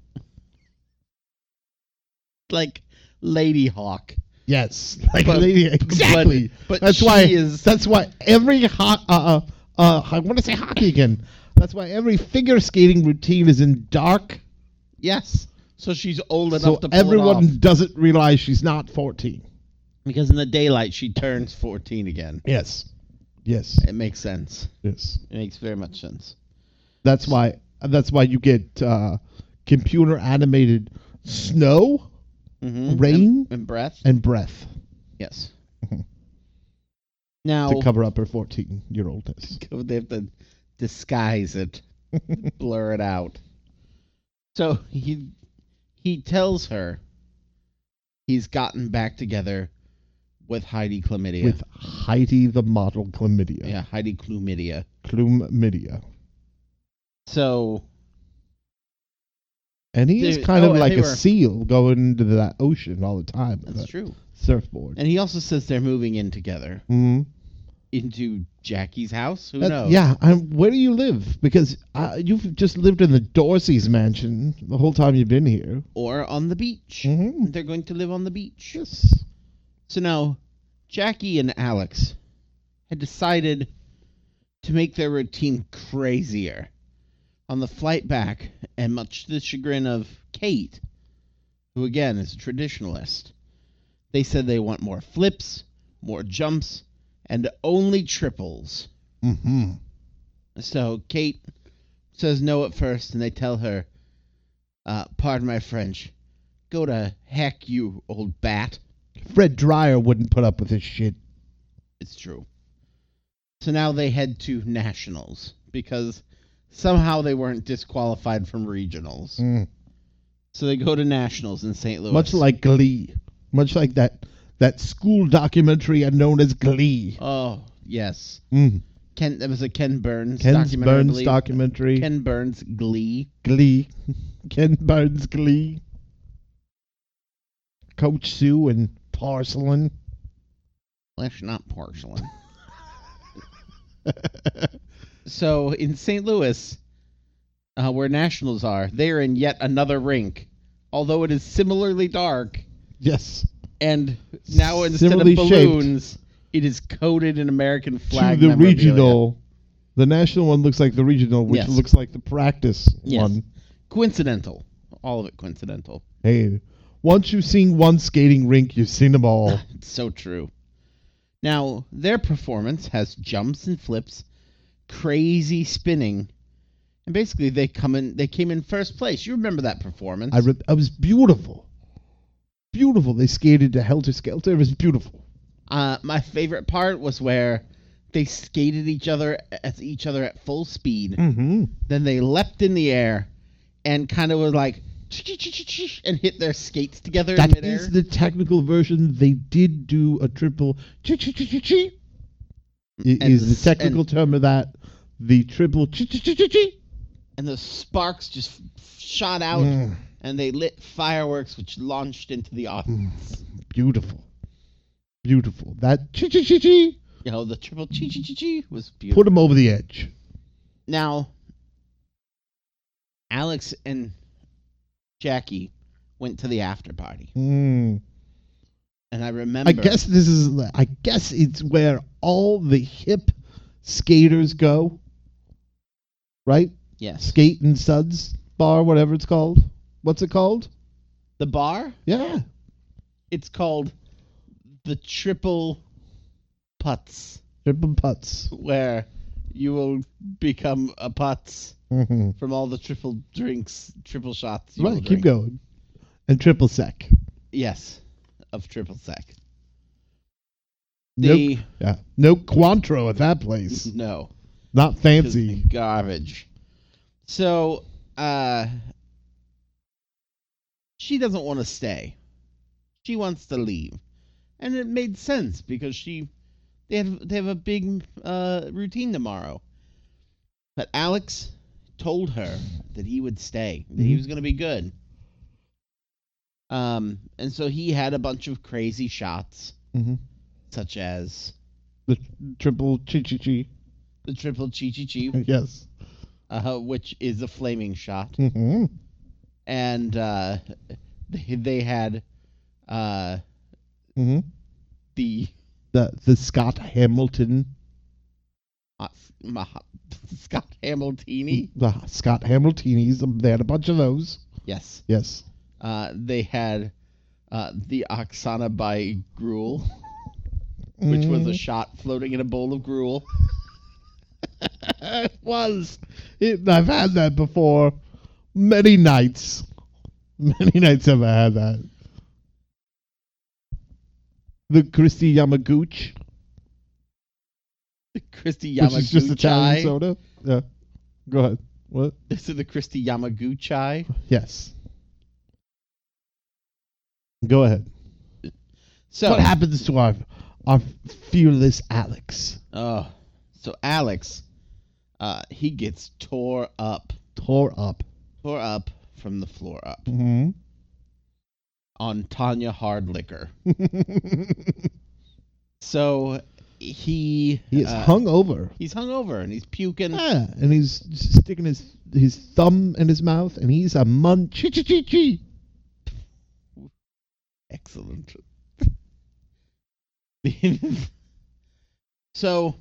C: Like Lady Hawk.
B: Yes, like
C: But-
B: lady, exactly.
C: but
B: that's
C: she
B: why.
C: is-
B: That's why every ho- uh, uh, uh, I want to say hockey again. That's why every figure skating routine is in dark,
C: Yes. So she's old enough
B: so
C: to pull it
B: everyone
C: off.
B: doesn't realize she's not fourteen.
C: Because in the daylight, she turns fourteen again.
B: Yes, yes,
C: It makes sense.
B: yes.
C: It makes very much sense.
B: That's why. That's why you get uh, computer animated snow,
C: Mm-hmm.
B: Rain?
C: and, and breath.
B: and breath
C: Yes.
B: Mhm.
C: Now
B: to cover up her fourteen-year-oldness.
C: they have to disguise it, blur it out. So he he tells her he's gotten back together with Heidi Chlamydia.
B: With Heidi the model chlamydia.
C: yeah, Heidi Chlamydia.
B: Chlamydia.
C: So
B: And he is
C: Dude,
B: kind
C: oh,
B: of
C: and
B: like
C: they
B: a
C: were-
B: seal going into that ocean all the time. with
C: that's
B: a
C: true.
B: Surfboard.
C: And he also says they're moving in together
B: Mhm.
C: into Jackie's house. Who
B: That-
C: knows?
B: Yeah, I'm, where do you live? Because uh, you've just lived in the Dorsey's mansion the whole time you've been here.
C: Or on the beach.
B: Mhm.
C: They're going to live on the beach.
B: Yes.
C: So now, Jackie and Alex had decided to make their routine crazier. On the flight back, and much to the chagrin of Kate, who again is a traditionalist, they said they want more flips, more jumps, and only triples.
B: Mm-hmm.
C: So Kate says no at first, and they tell her, uh, pardon my French, go to heck, you old bat.
B: Fred Dreyer wouldn't put up with this shit.
C: It's true. So now they head to nationals, because somehow they weren't disqualified from regionals.
B: Mm.
C: So they go to nationals in Saint Louis.
B: Much like Glee. Much like that that school documentary known as Glee.
C: Oh, yes.
B: Mm.
C: Ken, that was a Ken Burns
B: Ken
C: documentary. I
B: Burns
C: believe.
B: documentary.
C: Ken Burns Glee.
B: Glee. Ken Burns Glee. Coach Sue and Porcelain.
C: That's not porcelain. So in Saint Louis, uh, where nationals are, they are in yet another rink. Although it is similarly dark,
B: Yes.
C: and now instead
B: Similarly
C: of balloons, it is coated in American flag
B: to the
C: memorabilia.
B: regional. The national one looks like the regional, which
C: Yes.
B: looks like the practice
C: Yes.
B: one.
C: Coincidental. All of it coincidental.
B: Hey, once you've seen one skating rink, you've seen them all.
C: It's so true. Now, their performance has jumps and flips, crazy spinning, and basically they come in. They came in first place. You remember that performance?
B: I re- it was beautiful. Beautiful. They skated to Helter Skelter. It was beautiful.
C: Uh, my favorite part was where they skated each other at each other at full speed.
B: Mm-hmm.
C: Then they leapt in the air and kind of was like and hit their skates together in
B: That
C: midair.
B: is the technical version. They did do a triple chi chi chi chi chi. It
C: And
B: is the
C: s-
B: technical
C: and-
B: term of that. The triple chi chi chi chi chi.
C: And the sparks just shot out,
B: Mm.
C: and they lit fireworks, which launched into the audience.
B: Beautiful. Beautiful. That chi chi chi chi
C: You know, the triple chi chi chi chi was beautiful.
B: put him over the edge.
C: Now, Alex and Jackie went to the after party,
B: Mm.
C: and I remember.
B: I guess this is. I guess it's where all the hip skaters go. Right?
C: yes,
B: Skate and Suds bar, whatever it's called. What's it called?
C: the bar.
B: Yeah.
C: It's called the Triple Putts,
B: Triple putts.
C: where you will become a putz
B: Mm-hmm.
C: from all the triple drinks, triple shots. You will
B: Right,
C: drink.
B: keep going. And triple sec.
C: Yes, of triple sec.
B: No,
C: The
B: yeah, no Cointreau at that place.
C: no.
B: Not
C: 'Cause
B: fancy.
C: garbage. So, uh, she doesn't want to stay. She wants to leave, and it made sense because she they have they have a big uh, routine tomorrow. But Alex told her that he would stay, that he
B: Mhm.
C: was going to be good. Um, and so he had a bunch of crazy shots,
B: Mm-hmm.
C: such as
B: The triple chi chi chi.
C: the triple chi chi chi,
B: Yes.
C: uh, which is a flaming shot.
B: Mm-hmm.
C: And uh, they, they had uh,
B: Mm-hmm.
C: the
B: The the Scott Hamilton,
C: uh, Ma- Scott Hamiltini.
B: the Scott Hamiltonis. They had a bunch of those.
C: Yes.
B: Yes.
C: Uh, they had uh, the Oksana by Gruel, which was a
B: Mm.
C: shot floating in a bowl of gruel.
B: It was. It, I've had that before. Many nights. Many nights have I had that. The Christy Yamaguchi,
C: Christy
B: which is just Italian
C: Yamaguchi.
B: soda. Yeah. Go ahead. What?
C: This is the Christy Yamaguchi.
B: Yes. Go ahead.
C: So
B: What happens to our our fearless Alex?
C: Oh, so Alex, uh, he gets tore up,
B: Tore up.
C: tore up from the floor up
B: Mm-hmm.
C: on Tanya Hard Liquor. So he
B: He is
C: uh,
B: hung over.
C: He's hung over and he's puking.
B: Yeah, and he's sticking his his thumb in his mouth, and he's a munch. Chi chi chi chi.
C: Excellent. So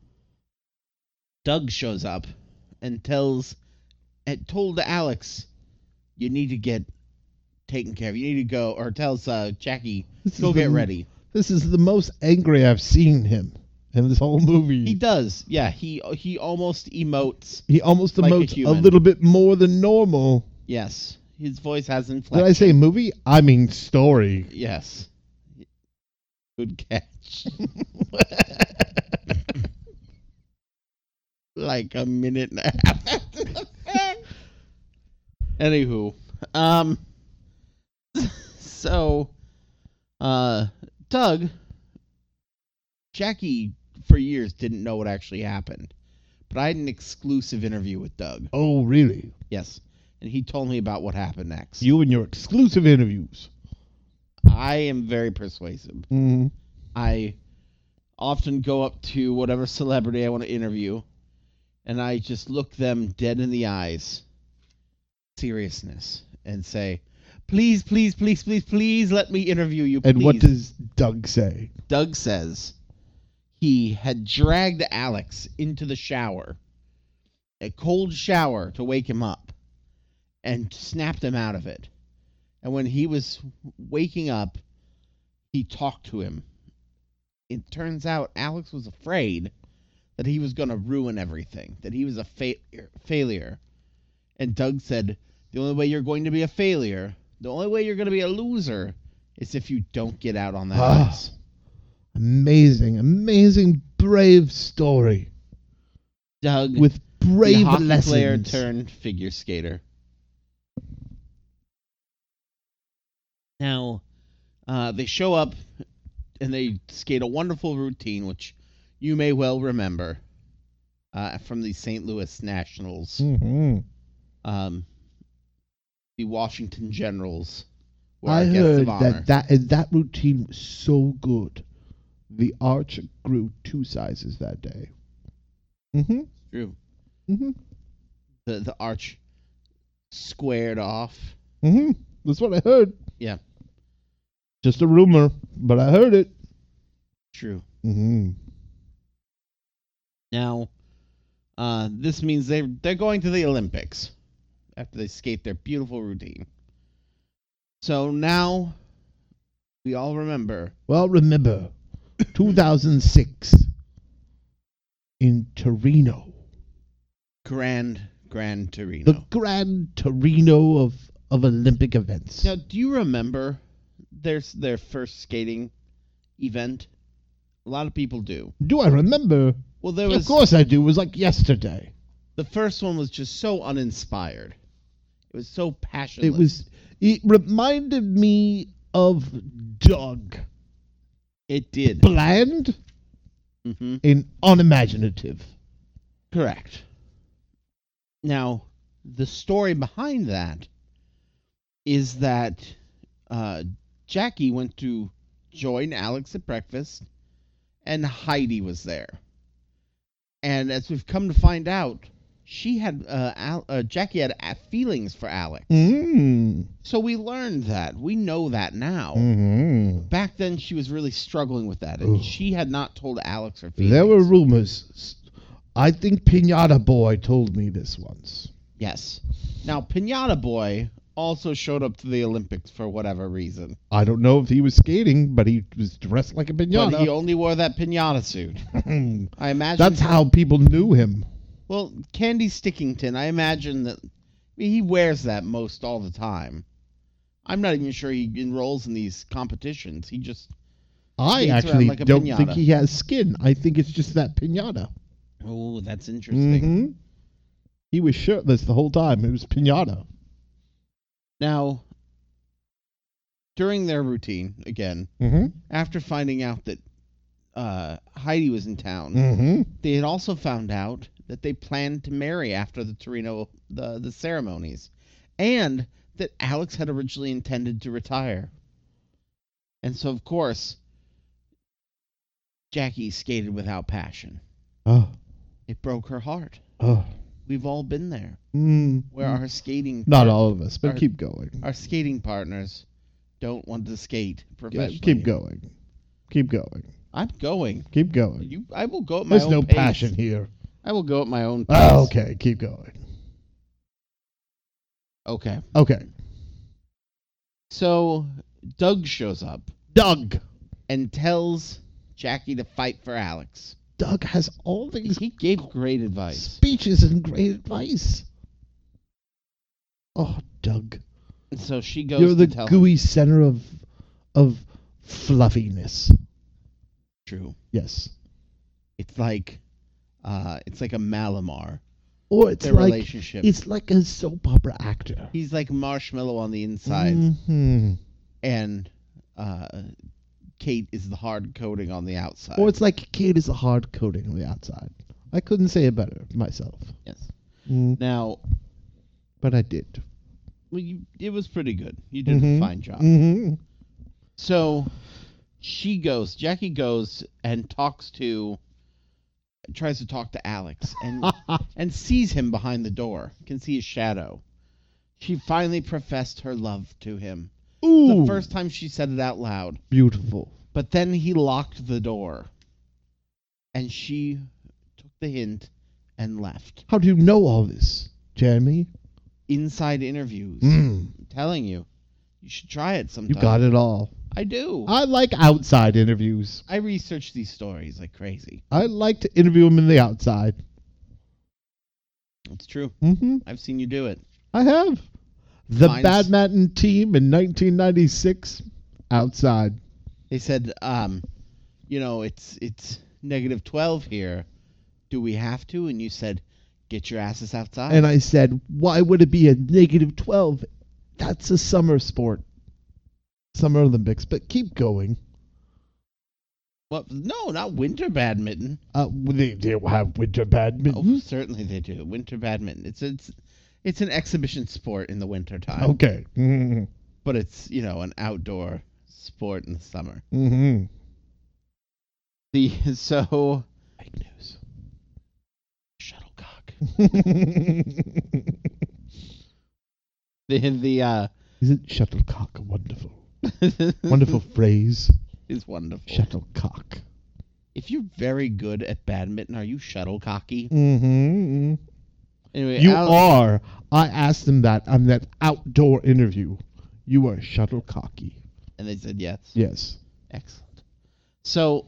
C: Doug shows up and tells and told Alex, you need to get taken care of. You need to go, or tells uh, Jackie,
B: This
C: go
B: is
C: get
B: the-
C: ready.
B: This is the most angry I've seen him in this whole movie.
C: He does. Yeah, he he almost emotes.
B: He almost
C: like a
B: emotes a,
C: human.
B: little bit more than normal.
C: Yes. His voice has
B: Did
C: inflection.
B: I say movie? I mean story.
C: Yes. Good catch. Like a minute and a half after the fact. Anywho, um, so, uh, Doug, Jackie for years didn't know what actually happened, but I had an exclusive interview with Doug.
B: Oh, really?
C: Yes, and he told me about what happened next.
B: You and your exclusive interviews.
C: I am very persuasive.
B: Mm-hmm.
C: I often go up to whatever celebrity I want to interview, and I just look them dead in the eyes, seriousness, and say, please, please, please, please, please let me interview you, please.
B: And what does Doug say?
C: Doug says he had dragged Alex into the shower, a cold shower to wake him up, and snapped him out of it. And when he was waking up, he talked to him. It turns out Alex was afraid that he was going to ruin everything, that he was a fa- failure. And Doug said, the only way you're going to be a failure, the only way you're going to be a loser, is if you don't get out on that
B: Ah.
C: ice.
B: Amazing, amazing, brave story
C: Doug,
B: with
C: the
B: brave
C: hockey
B: lessons.
C: player turned figure skater. Now, uh, they show up and they skate a wonderful routine, which you may well remember uh, from the Saint Louis Nationals,
B: Mm-hmm.
C: um, the Washington Generals. Were
B: I
C: our guests
B: heard
C: of honor.
B: that that and that routine was so good. The arch grew two sizes that day. Mm-hmm.
C: True.
B: Mm-hmm.
C: The the arch squared off.
B: Mm-hmm. That's what I heard.
C: Yeah,
B: Just a rumor, but I heard it.
C: true.
B: Mm-hmm.
C: Now, uh, this means they they're going to the Olympics after they skate their beautiful routine. So now we all remember
B: Well, remember, two thousand six in Torino,
C: Grand Grand Torino.
B: the Grand Torino of, of Olympic events.
C: Now, do you remember their their first skating event? A lot of people do.
B: Do I remember?
C: Well, there was
B: Of course I do. It was like yesterday.
C: the first one was just so uninspired. It was so passionless.
B: It was. It reminded me of Doug.
C: It did.
B: Bland
C: hmm
B: and unimaginative.
C: Correct. Now, the story behind that is that uh, Jackie went to join Alex at breakfast, and Heidi was there. And as we've come to find out, she had uh, Al- uh, Jackie had uh, feelings for Alex.
B: Mm.
C: So we learned that. We know that now.
B: Mm-hmm.
C: Back then, she was really struggling with that, and
B: Ugh.
C: she had not told Alex her feelings.
B: There were rumors. I think Pinata Boy told me this once.
C: Yes. Now, Pinata Boy also showed up to the Olympics for whatever reason.
B: I don't know if he was skating, but he was dressed like a pinata.
C: But he only wore that pinata suit. I imagine...
B: That's how people knew him.
C: Well, Candy Stickington, I imagine that... I mean, he wears that most all the time. I'm not even sure he enrolls in these competitions. He just...
B: I
C: skates around
B: actually
C: like a
B: don't
C: piñata.
B: think he has skin. I think it's just that pinata.
C: Oh, that's interesting.
B: Mm-hmm. He was shirtless the whole time. It was pinata.
C: Now, during their routine, again,
B: Mm-hmm.
C: after finding out that uh, Heidi was in town,
B: Mm-hmm.
C: they had also found out that they planned to marry after the Torino the, the ceremonies, and that Alex had originally intended to retire. And so, of course, Jackie skated without passion.
B: Oh.
C: It broke her heart.
B: Oh.
C: We've all been there,
B: Mm.
C: where our skating
B: Not
C: part-
B: all of us, but
C: our-
B: keep going.
C: our skating partners don't want to skate
B: Yeah,
C: professionally.
B: keep going. Keep going.
C: I'm going.
B: Keep going.
C: You, I will go at my
B: There's
C: own
B: no
C: pace.
B: passion here.
C: I will go at my own pace.
B: Oh, okay, keep going.
C: Okay.
B: Okay.
C: So Doug shows up
B: Doug.
C: and tells Jackie to fight for Alex.
B: Doug has all these
C: He gave great advice.
B: speeches and great advice. Oh, Doug.
C: And so she goes
B: You're
C: to
B: the
C: tell
B: gooey
C: him.
B: center of of fluffiness.
C: True.
B: Yes.
C: It's like, uh, it's like a Malamar.
B: Or it's
C: Their
B: like
C: relationship.
B: it's like a soap opera actor.
C: He's like marshmallow on the inside,
B: hmm
C: and uh, Kate is the hard coating on the outside.
B: Or it's like Kate is a hard coating on the outside. I couldn't say it better myself.
C: Yes.
B: Mm,
C: Now,
B: but I did.
C: well, you, it was pretty good. You did
B: Mhm.
C: a fine job.
B: hmm
C: So she goes, Jackie goes and talks to, tries to talk to Alex and and sees him behind the door, can see his shadow. She finally professed her love to him.
B: Ooh,
C: The first time she said it out loud.
B: beautiful.
C: But then he locked the door. And she took the hint and left.
B: How do you know all this, Jeremy?
C: Inside interviews.
B: Mm,
C: I'm telling you. You should try it
B: you
C: sometime.
B: got it all.
C: I do.
B: I like outside interviews.
C: I research these stories like crazy.
B: I like to interview them in the outside.
C: It's true.
B: hmm
C: I've seen you do it.
B: I have. The
C: Mine's-
B: badminton team in nineteen ninety-six, outside.
C: They said, um, you know, it's it's negative twelve here. Do we have to? And you said, get your asses outside.
B: And I said, why would it be a negative twelve? That's a summer sport. Summer Olympics, but keep going.
C: What? No, not winter badminton.
B: Uh, they do have winter
C: Oh,
B: badminton.
C: certainly they do. Winter badminton. It's it's it's an exhibition sport in the winter time.
B: Okay. Mm-hmm.
C: But it's, you know, an outdoor sport in the summer.
B: Mm-hmm.
C: The so
B: Fake news.
C: shuttlecock. The the uh
B: Isn't shuttlecock wonderful? Wonderful phrase.
C: is wonderful.
B: Shuttlecock.
C: If you're very good at badminton, are you shuttlecocky?
B: Mm-hmm.
C: Anyway,
B: You
C: Al-
B: are. I asked them that on that outdoor interview. You are shuttlecocky.
C: and they said yes.
B: Yes.
C: Excellent. So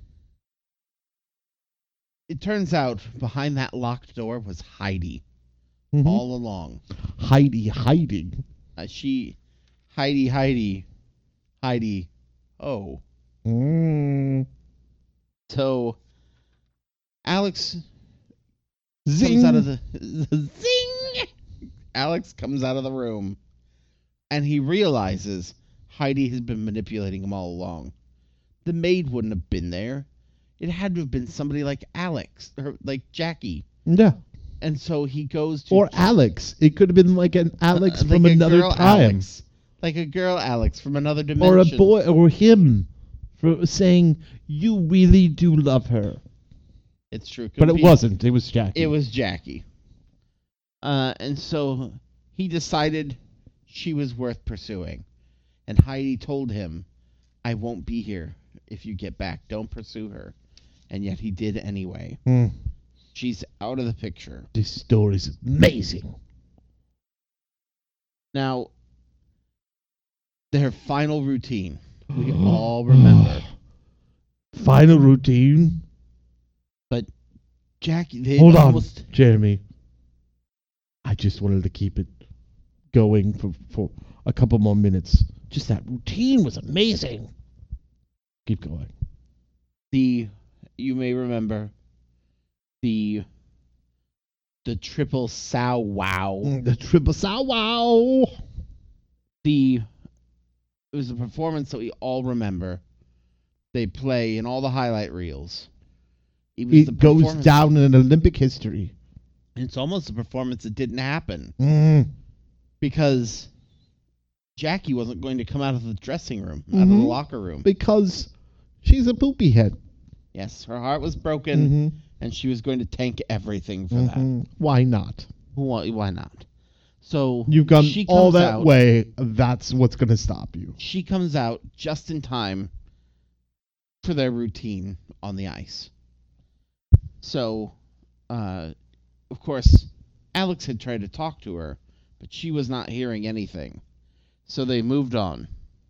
C: it turns out behind that locked door was Heidi
B: Mhm.
C: all along.
B: Heidi hiding.
C: Uh, she, Heidi, Heidi, Heidi. Oh,
B: Mm.
C: so Alex
B: Zing.
C: comes out of the zing. Alex comes out of the room, and he realizes Heidi has been manipulating him all along. The maid wouldn't have been there. It had to have been somebody like Alex or like Jackie.
B: Yeah.
C: And so he goes to
B: Or Alex. It could have been like an Alex
C: uh,
B: from
C: like a
B: another
C: girl
B: time.
C: Alex. Like a girl Alex from another dimension.
B: Or a boy, or him, for saying, you really do love her.
C: It's true. Could
B: But it
C: be-
B: wasn't. It was Jackie.
C: It was Jackie. Uh, and so he decided she was worth pursuing. And Heidi told him, I won't be here if you get back. Don't pursue her. And yet he did anyway.
B: Hmm.
C: She's out of the picture.
B: This story's amazing.
C: Now, their final routine. We all remember.
B: Final routine?
C: But Jackie, they
B: Hold on,
C: almost...
B: Jeremy. I just wanted to keep it going for, for a couple more minutes. Just that routine was amazing. Keep going.
C: The, you may remember, the, the triple sow wow.
B: The triple sow wow.
C: The, it was a performance that we all remember. They play in all the highlight reels. It, was the
B: It goes
C: performance-
B: down in Olympic history.
C: It's almost a performance that didn't happen
B: Mm.
C: because Jackie wasn't going to come out of the dressing room, out of
B: Mhm.
C: the locker room.
B: Because she's a poopy head.
C: Yes, her heart was broken,
B: Mhm.
C: and she was going to tank everything for
B: Mhm. Why not?
C: that. Why, why not? So
B: You've gone
C: she
B: all
C: comes
B: that
C: out,
B: way. That's what's going to stop you.
C: She comes out just in time for their routine on the ice. So, uh, of course, Alex had tried to talk to her, but she was not hearing anything. So they moved on.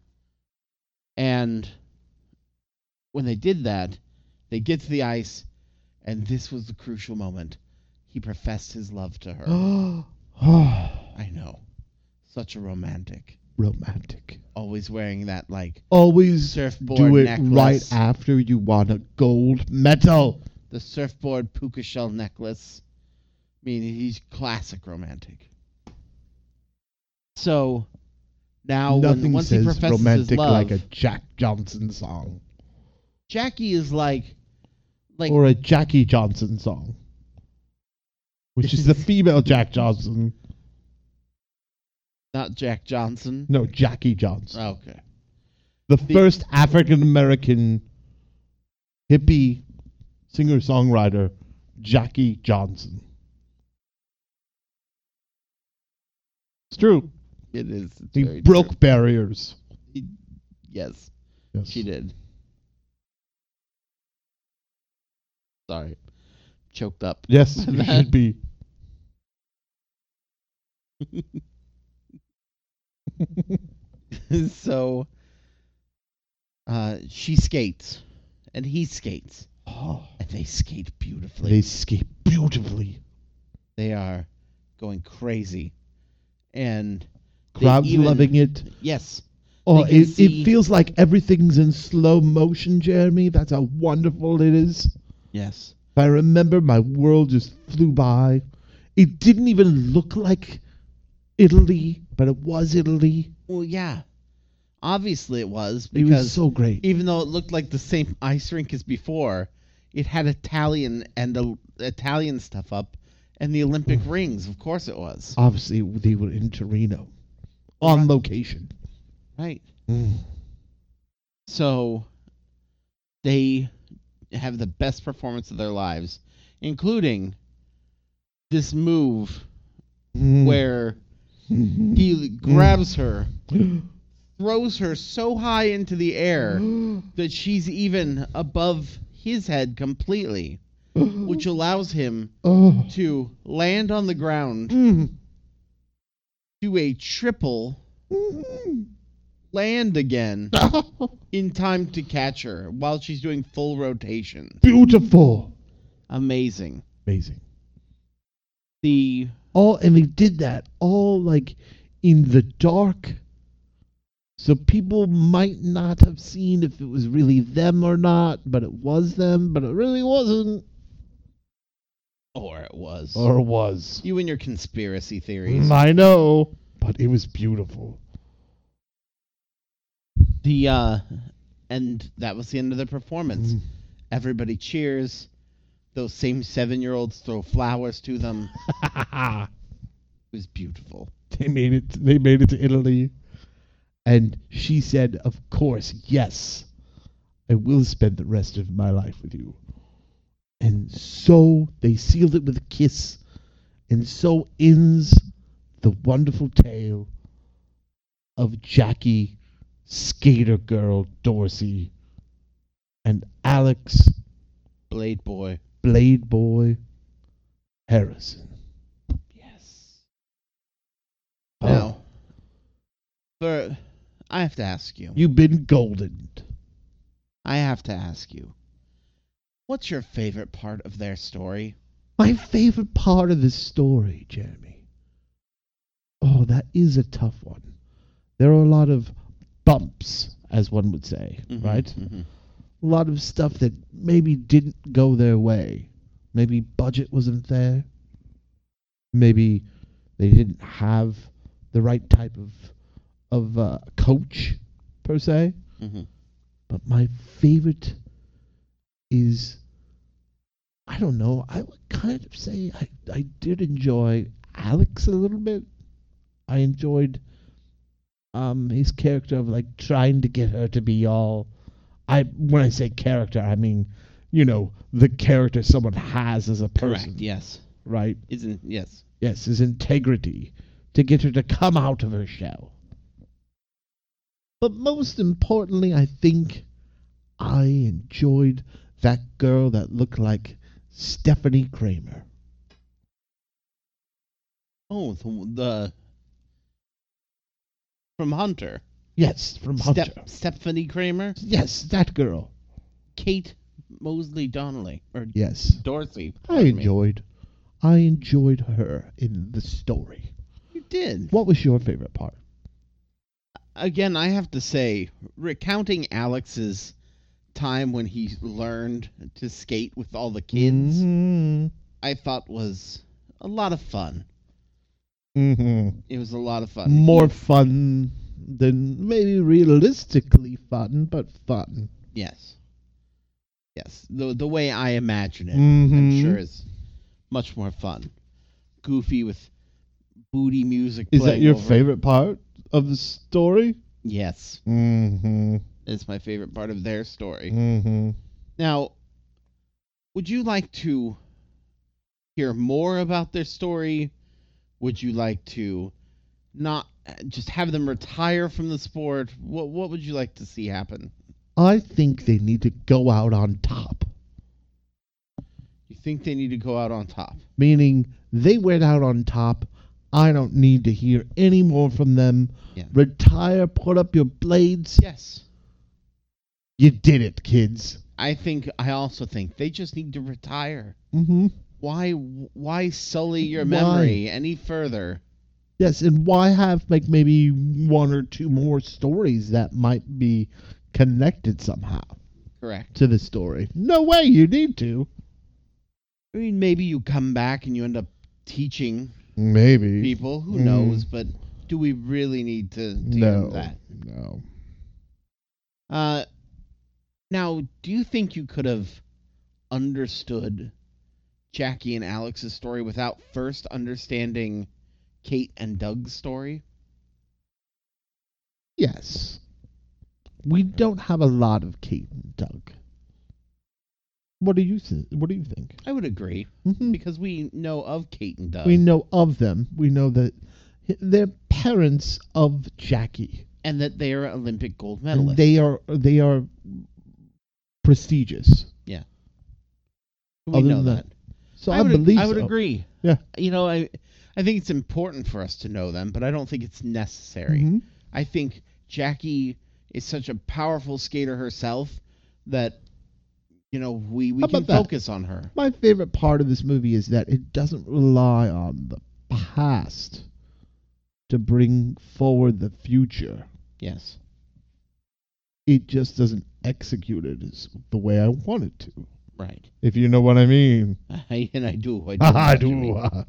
C: And when they did that, they get to the ice, and this was the crucial moment. He professed his love to her. I know. Such a romantic.
B: Romantic.
C: Always wearing that, like,
B: Always
C: surfboard
B: do it
C: necklace.
B: right after you won a gold medal.
C: The surfboard puka shell necklace. I mean, he's classic romantic. So, now, when,
B: Nothing
C: once he
B: says
C: professes his
B: romantic
C: love,
B: like a Jack Johnson song.
C: Jackie is like, like
B: Or a Jackie Johnson song. Which is the female Jack Johnson.
C: not Jack Johnson.
B: No, Jackie Johnson.
C: Okay.
B: The
C: The-
B: first African American hippie singer songwriter, Jackie Johnson. It's true.
C: It is. It's
B: He
C: very
B: broke
C: true.
B: barriers.
C: Yes,
B: Yes.
C: she did. Sorry. Choked up.
B: Yes, you should be.
C: So, uh, she skates, and he skates,
B: Oh,
C: and they skate beautifully.
B: they skate beautifully.
C: They are going crazy, and they
B: Crowd's
C: even-
B: loving it.
C: Yes,
B: Oh,
C: They can
B: it,
C: see-
B: it feels like everything's in slow motion, Jeremy. That's how wonderful it is.
C: yes.
B: I remember my world just flew by. It didn't even look like Italy, but it was Italy.
C: Well, yeah. Obviously, it was
B: It
C: because
B: was so great.
C: even though it looked like the same ice rink as before, it had Italian and uh, Italian stuff up, and the Olympic rings. Of course, it was.
B: Obviously, they were in Torino, on
C: Right.
B: location.
C: Right.
B: Mm.
C: So they have the best performance of their lives, including this move
B: Mm.
C: where he grabs her, throws her so high into the air that she's even above his head completely, which allows him
B: Oh.
C: to land on the ground,
B: Mm.
C: do a triple,
B: Mm.
C: land again in time to catch her while she's doing full rotation.
B: Beautiful.
C: Amazing.
B: Amazing.
C: The
B: All and they did that all like in the dark. So people might not have seen if it was really them or not, but it was them, but it really wasn't.
C: or it was
B: Or was.
C: you and your conspiracy theories.
B: I know, but it was beautiful.
C: The uh, and that was the end of the performance.
B: Mm.
C: Everybody cheers. Those same seven-year-olds throw flowers to them. It was beautiful.
B: They made it. They made it to Italy, and she said, "Of course, yes, I will spend the rest of my life with you." And so they sealed it with a kiss, And so ends the wonderful tale of Jackie, Skater Girl Dorsey, and Alex,
C: Blade Boy.
B: Blade Boy Harrison.
C: Yes.
B: Oh.
C: Now, for I have to ask you.
B: You've been golden.
C: I have to ask you. What's your favorite part of their story?
B: My favorite part of this story, Jeremy. Oh, that is a tough one. There are a lot of bumps, as one would say,
C: Mhm,
B: right?
C: mhm.
B: A lot of stuff that maybe didn't go their way. Maybe budget wasn't there. Maybe they didn't have the right type of of uh, coach, per se.
C: Mhm.
B: But my favorite is, I don't know, I would kind of say I, I did enjoy Alex a little bit. I enjoyed um his character of like trying to get her to be all, I when I say character, I mean, you know, the character someone has as a person.
C: Correct. Yes.
B: Right?
C: Isn't yes.
B: Yes, his integrity to get her to come out of her shell. But most importantly, I think I enjoyed that girl that looked like Stephanie Kramer.
C: Oh, the, the from Hunter.
B: Yes, from Hunter.
C: Step, Stephanie Kramer.
B: Yes, that girl.
C: Kate Mosley Donnelly or
B: Yes.
C: Dorothy.
B: I
C: pardon me.
B: enjoyed I enjoyed her in the story.
C: You did.
B: What was your favorite part?
C: Again, I have to say, recounting Alex's time when he learned to skate with all the kids,
B: Mm-hmm.
C: I thought was a lot of fun.
B: Mm-hmm.
C: It was a lot of fun.
B: More
C: He-
B: fun than maybe realistically fun, but fun.
C: yes. Yes. The the way I imagine it,
B: Mhm.
C: I'm sure is much more fun. Goofy with booty music
B: Is that
C: playing
B: your
C: over it.
B: favorite part of the story?
C: Yes.
B: Mm-hmm.
C: It's my favorite part of their story.
B: Mm-hmm.
C: Now, would you like to hear more about their story? Would you like to not just have them retire from the sport? What what would you like to see happen?
B: I think they need to go out on top.
C: You think they need to go out on top?
B: Meaning they went out on top. I don't need to hear any more from them.
C: Yeah.
B: Retire, put up your blades.
C: Yes.
B: You did it, kids.
C: I think I also think they just need to retire.
B: Mm-hmm.
C: Why why sully your
B: Why?
C: memory any further?
B: Yes, and why have like maybe one or two more stories that might be connected somehow
C: Correct.
B: to the story? No way you need to.
C: I mean, maybe you come back and you end up teaching
B: Maybe.
C: people. Who
B: Mm.
C: knows? But do we really need to do
B: No.
C: that?
B: No.
C: Uh, now, do you think you could have understood Jackie and Alex's story without first understanding Kate and Doug's story?
B: Yes. We don't have a lot of Kate and Doug. What do you th- What do you think?
C: I would agree,
B: Mhm.
C: because we know of Kate and Doug,
B: We know of them. We know that h- they're parents of Jackie.
C: and that they are Olympic gold
B: And
C: medalists.
B: they are they are prestigious.
C: we
B: other
C: know
B: than
C: that.
B: that. So
C: I
B: I,
C: would,
B: believe
C: I would
B: so.
C: agree.
B: Yeah.
C: You know, I I think it's important for us to know them, but I don't think it's necessary.
B: Mhm.
C: I think Jackie is such a powerful skater herself that, you know, we, we
B: How
C: can
B: about that?
C: focus on her.
B: My favorite part of this movie is that it doesn't rely on the past to bring forward the future.
C: Yes.
B: It just doesn't execute it as the way I want it to.
C: Right.
B: If you know what I mean.
C: I, and I do. I do.
B: I
C: know what you
B: do.
C: mean.
B: uh,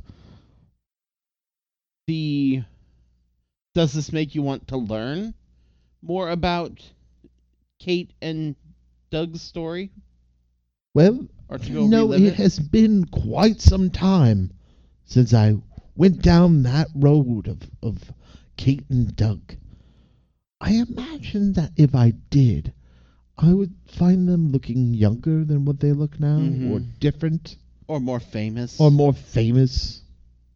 C: The does this make you want to learn more about Kate and Doug's story,
B: Well,
C: or to go
B: no,
C: relive
B: it
C: it?
B: has been quite some time since I went down that road of, of Kate and Doug. I imagine that if I did, I would find them looking younger than what they look now,
C: Mhm.
B: or different,
C: Or more famous.
B: or more famous.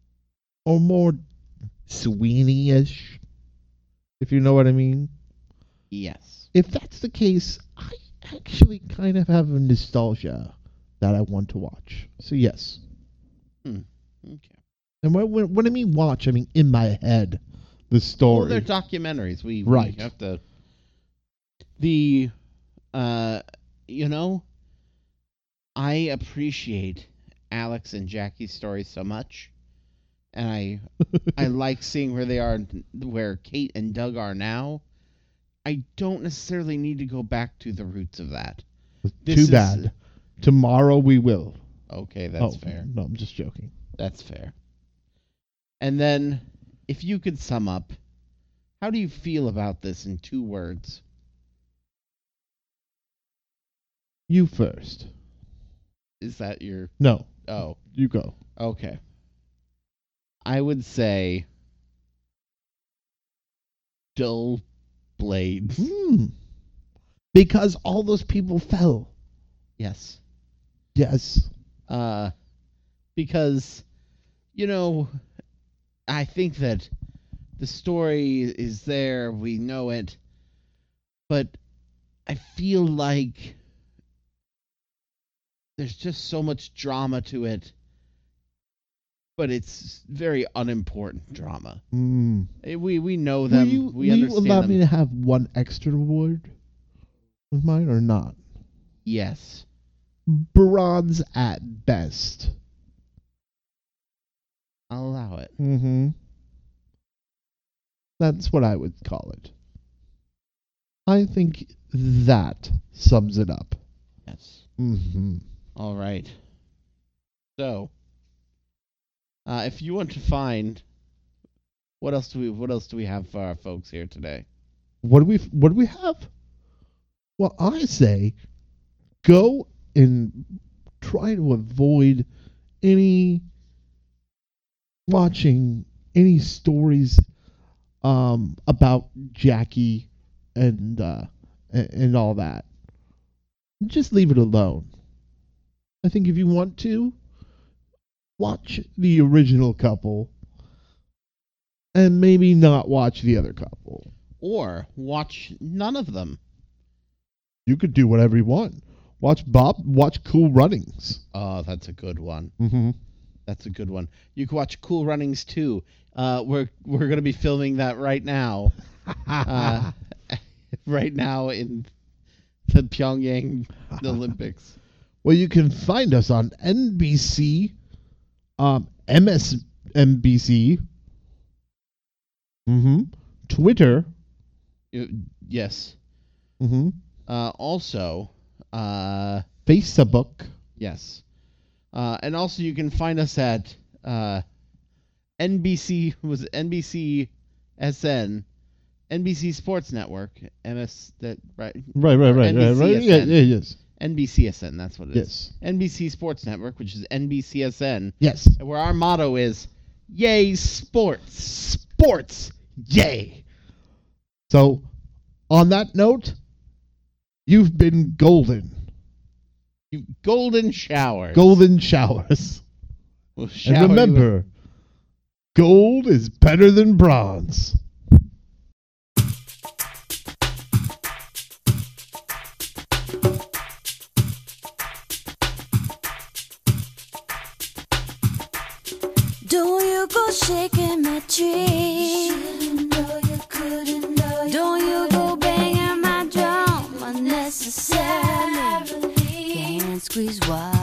B: or more Sweeney-ish, if you know what I mean.
C: Yes.
B: If that's the case, I actually kind of have a nostalgia that I want to watch. So yes.
C: Hmm. Okay.
B: And when, when, when I mean watch, I mean in my head, the story.
C: Well, they're documentaries. We,
B: Right.
C: we have to. The, uh, you know, I appreciate Alex and Jackie's story so much, and I, I like seeing where they are, where Kate and Doug are now. I don't necessarily need to go back to the roots of that. This
B: Too
C: is-
B: bad. Tomorrow we will.
C: Okay, that's
B: oh,
C: fair.
B: No, I'm just joking.
C: That's fair. And then, if you could sum up, how do you feel about this in two words?
B: You first.
C: Is that your...
B: No,
C: Oh,
B: you go.
C: okay. I would say... dull blades.
B: Hmm. Because all those people fell.
C: Yes.
B: Yes.
C: Uh, because, you know, I think that the story is there, we know it, but I feel like there's just so much drama to it, but it's very unimportant drama.
B: Hmm.
C: Eh, We we know
B: Will
C: them,
B: you,
C: we
B: will you
C: understand
B: allow
C: them.
B: me to have one extra word with mine or not?
C: Yes.
B: Bronze at best.
C: I'll allow it.
B: Mm-hmm. That's what I would call it. I think that sums it up.
C: Yes.
B: Mm-hmm.
C: All right. So, uh, if you want to find, what else do we what else do we have for our folks here today?
B: What do we What do we have? Well, I say, go and try to avoid any watching any stories um, about Jackie and uh, and, and all that. Just leave it alone. I think if you want to, watch the original couple and maybe not watch the other couple.
C: Or watch none of them.
B: You could do whatever you want. Watch Bob. Watch Cool Runnings.
C: Oh, that's a good one.
B: Mm-hmm.
C: That's a good one. You can watch Cool Runnings too. Uh, we're we're gonna be filming that right now. Uh, right now in the Pyongyang Olympics.
B: Well, you can find us on N B C, um, M S N B C, mm-hmm, Twitter,
C: Uh, yes.
B: mm-hmm,
C: Uh, also, uh,
B: Facebook.
C: yes. Uh, and also you can find us at uh, N B C was it N B C S N, N B C Sports Network, M S that right
B: Right, right, right, right, right. Yeah, yeah, yes,
C: N B C S N, that's what it is.
B: yes,
C: N B C Sports Network, which is N B C S N,
B: yes.
C: where our motto is "Yay Sports."
B: Sports, yay! So, on that note, you've been golden,
C: You golden showers.
B: golden showers.
C: We'll shower
B: And
C: you
B: remember, gold is better than bronze.
G: Don't you go shaking my tree. Don't you go banging my drum unnecessarily. Can't squeeze wide.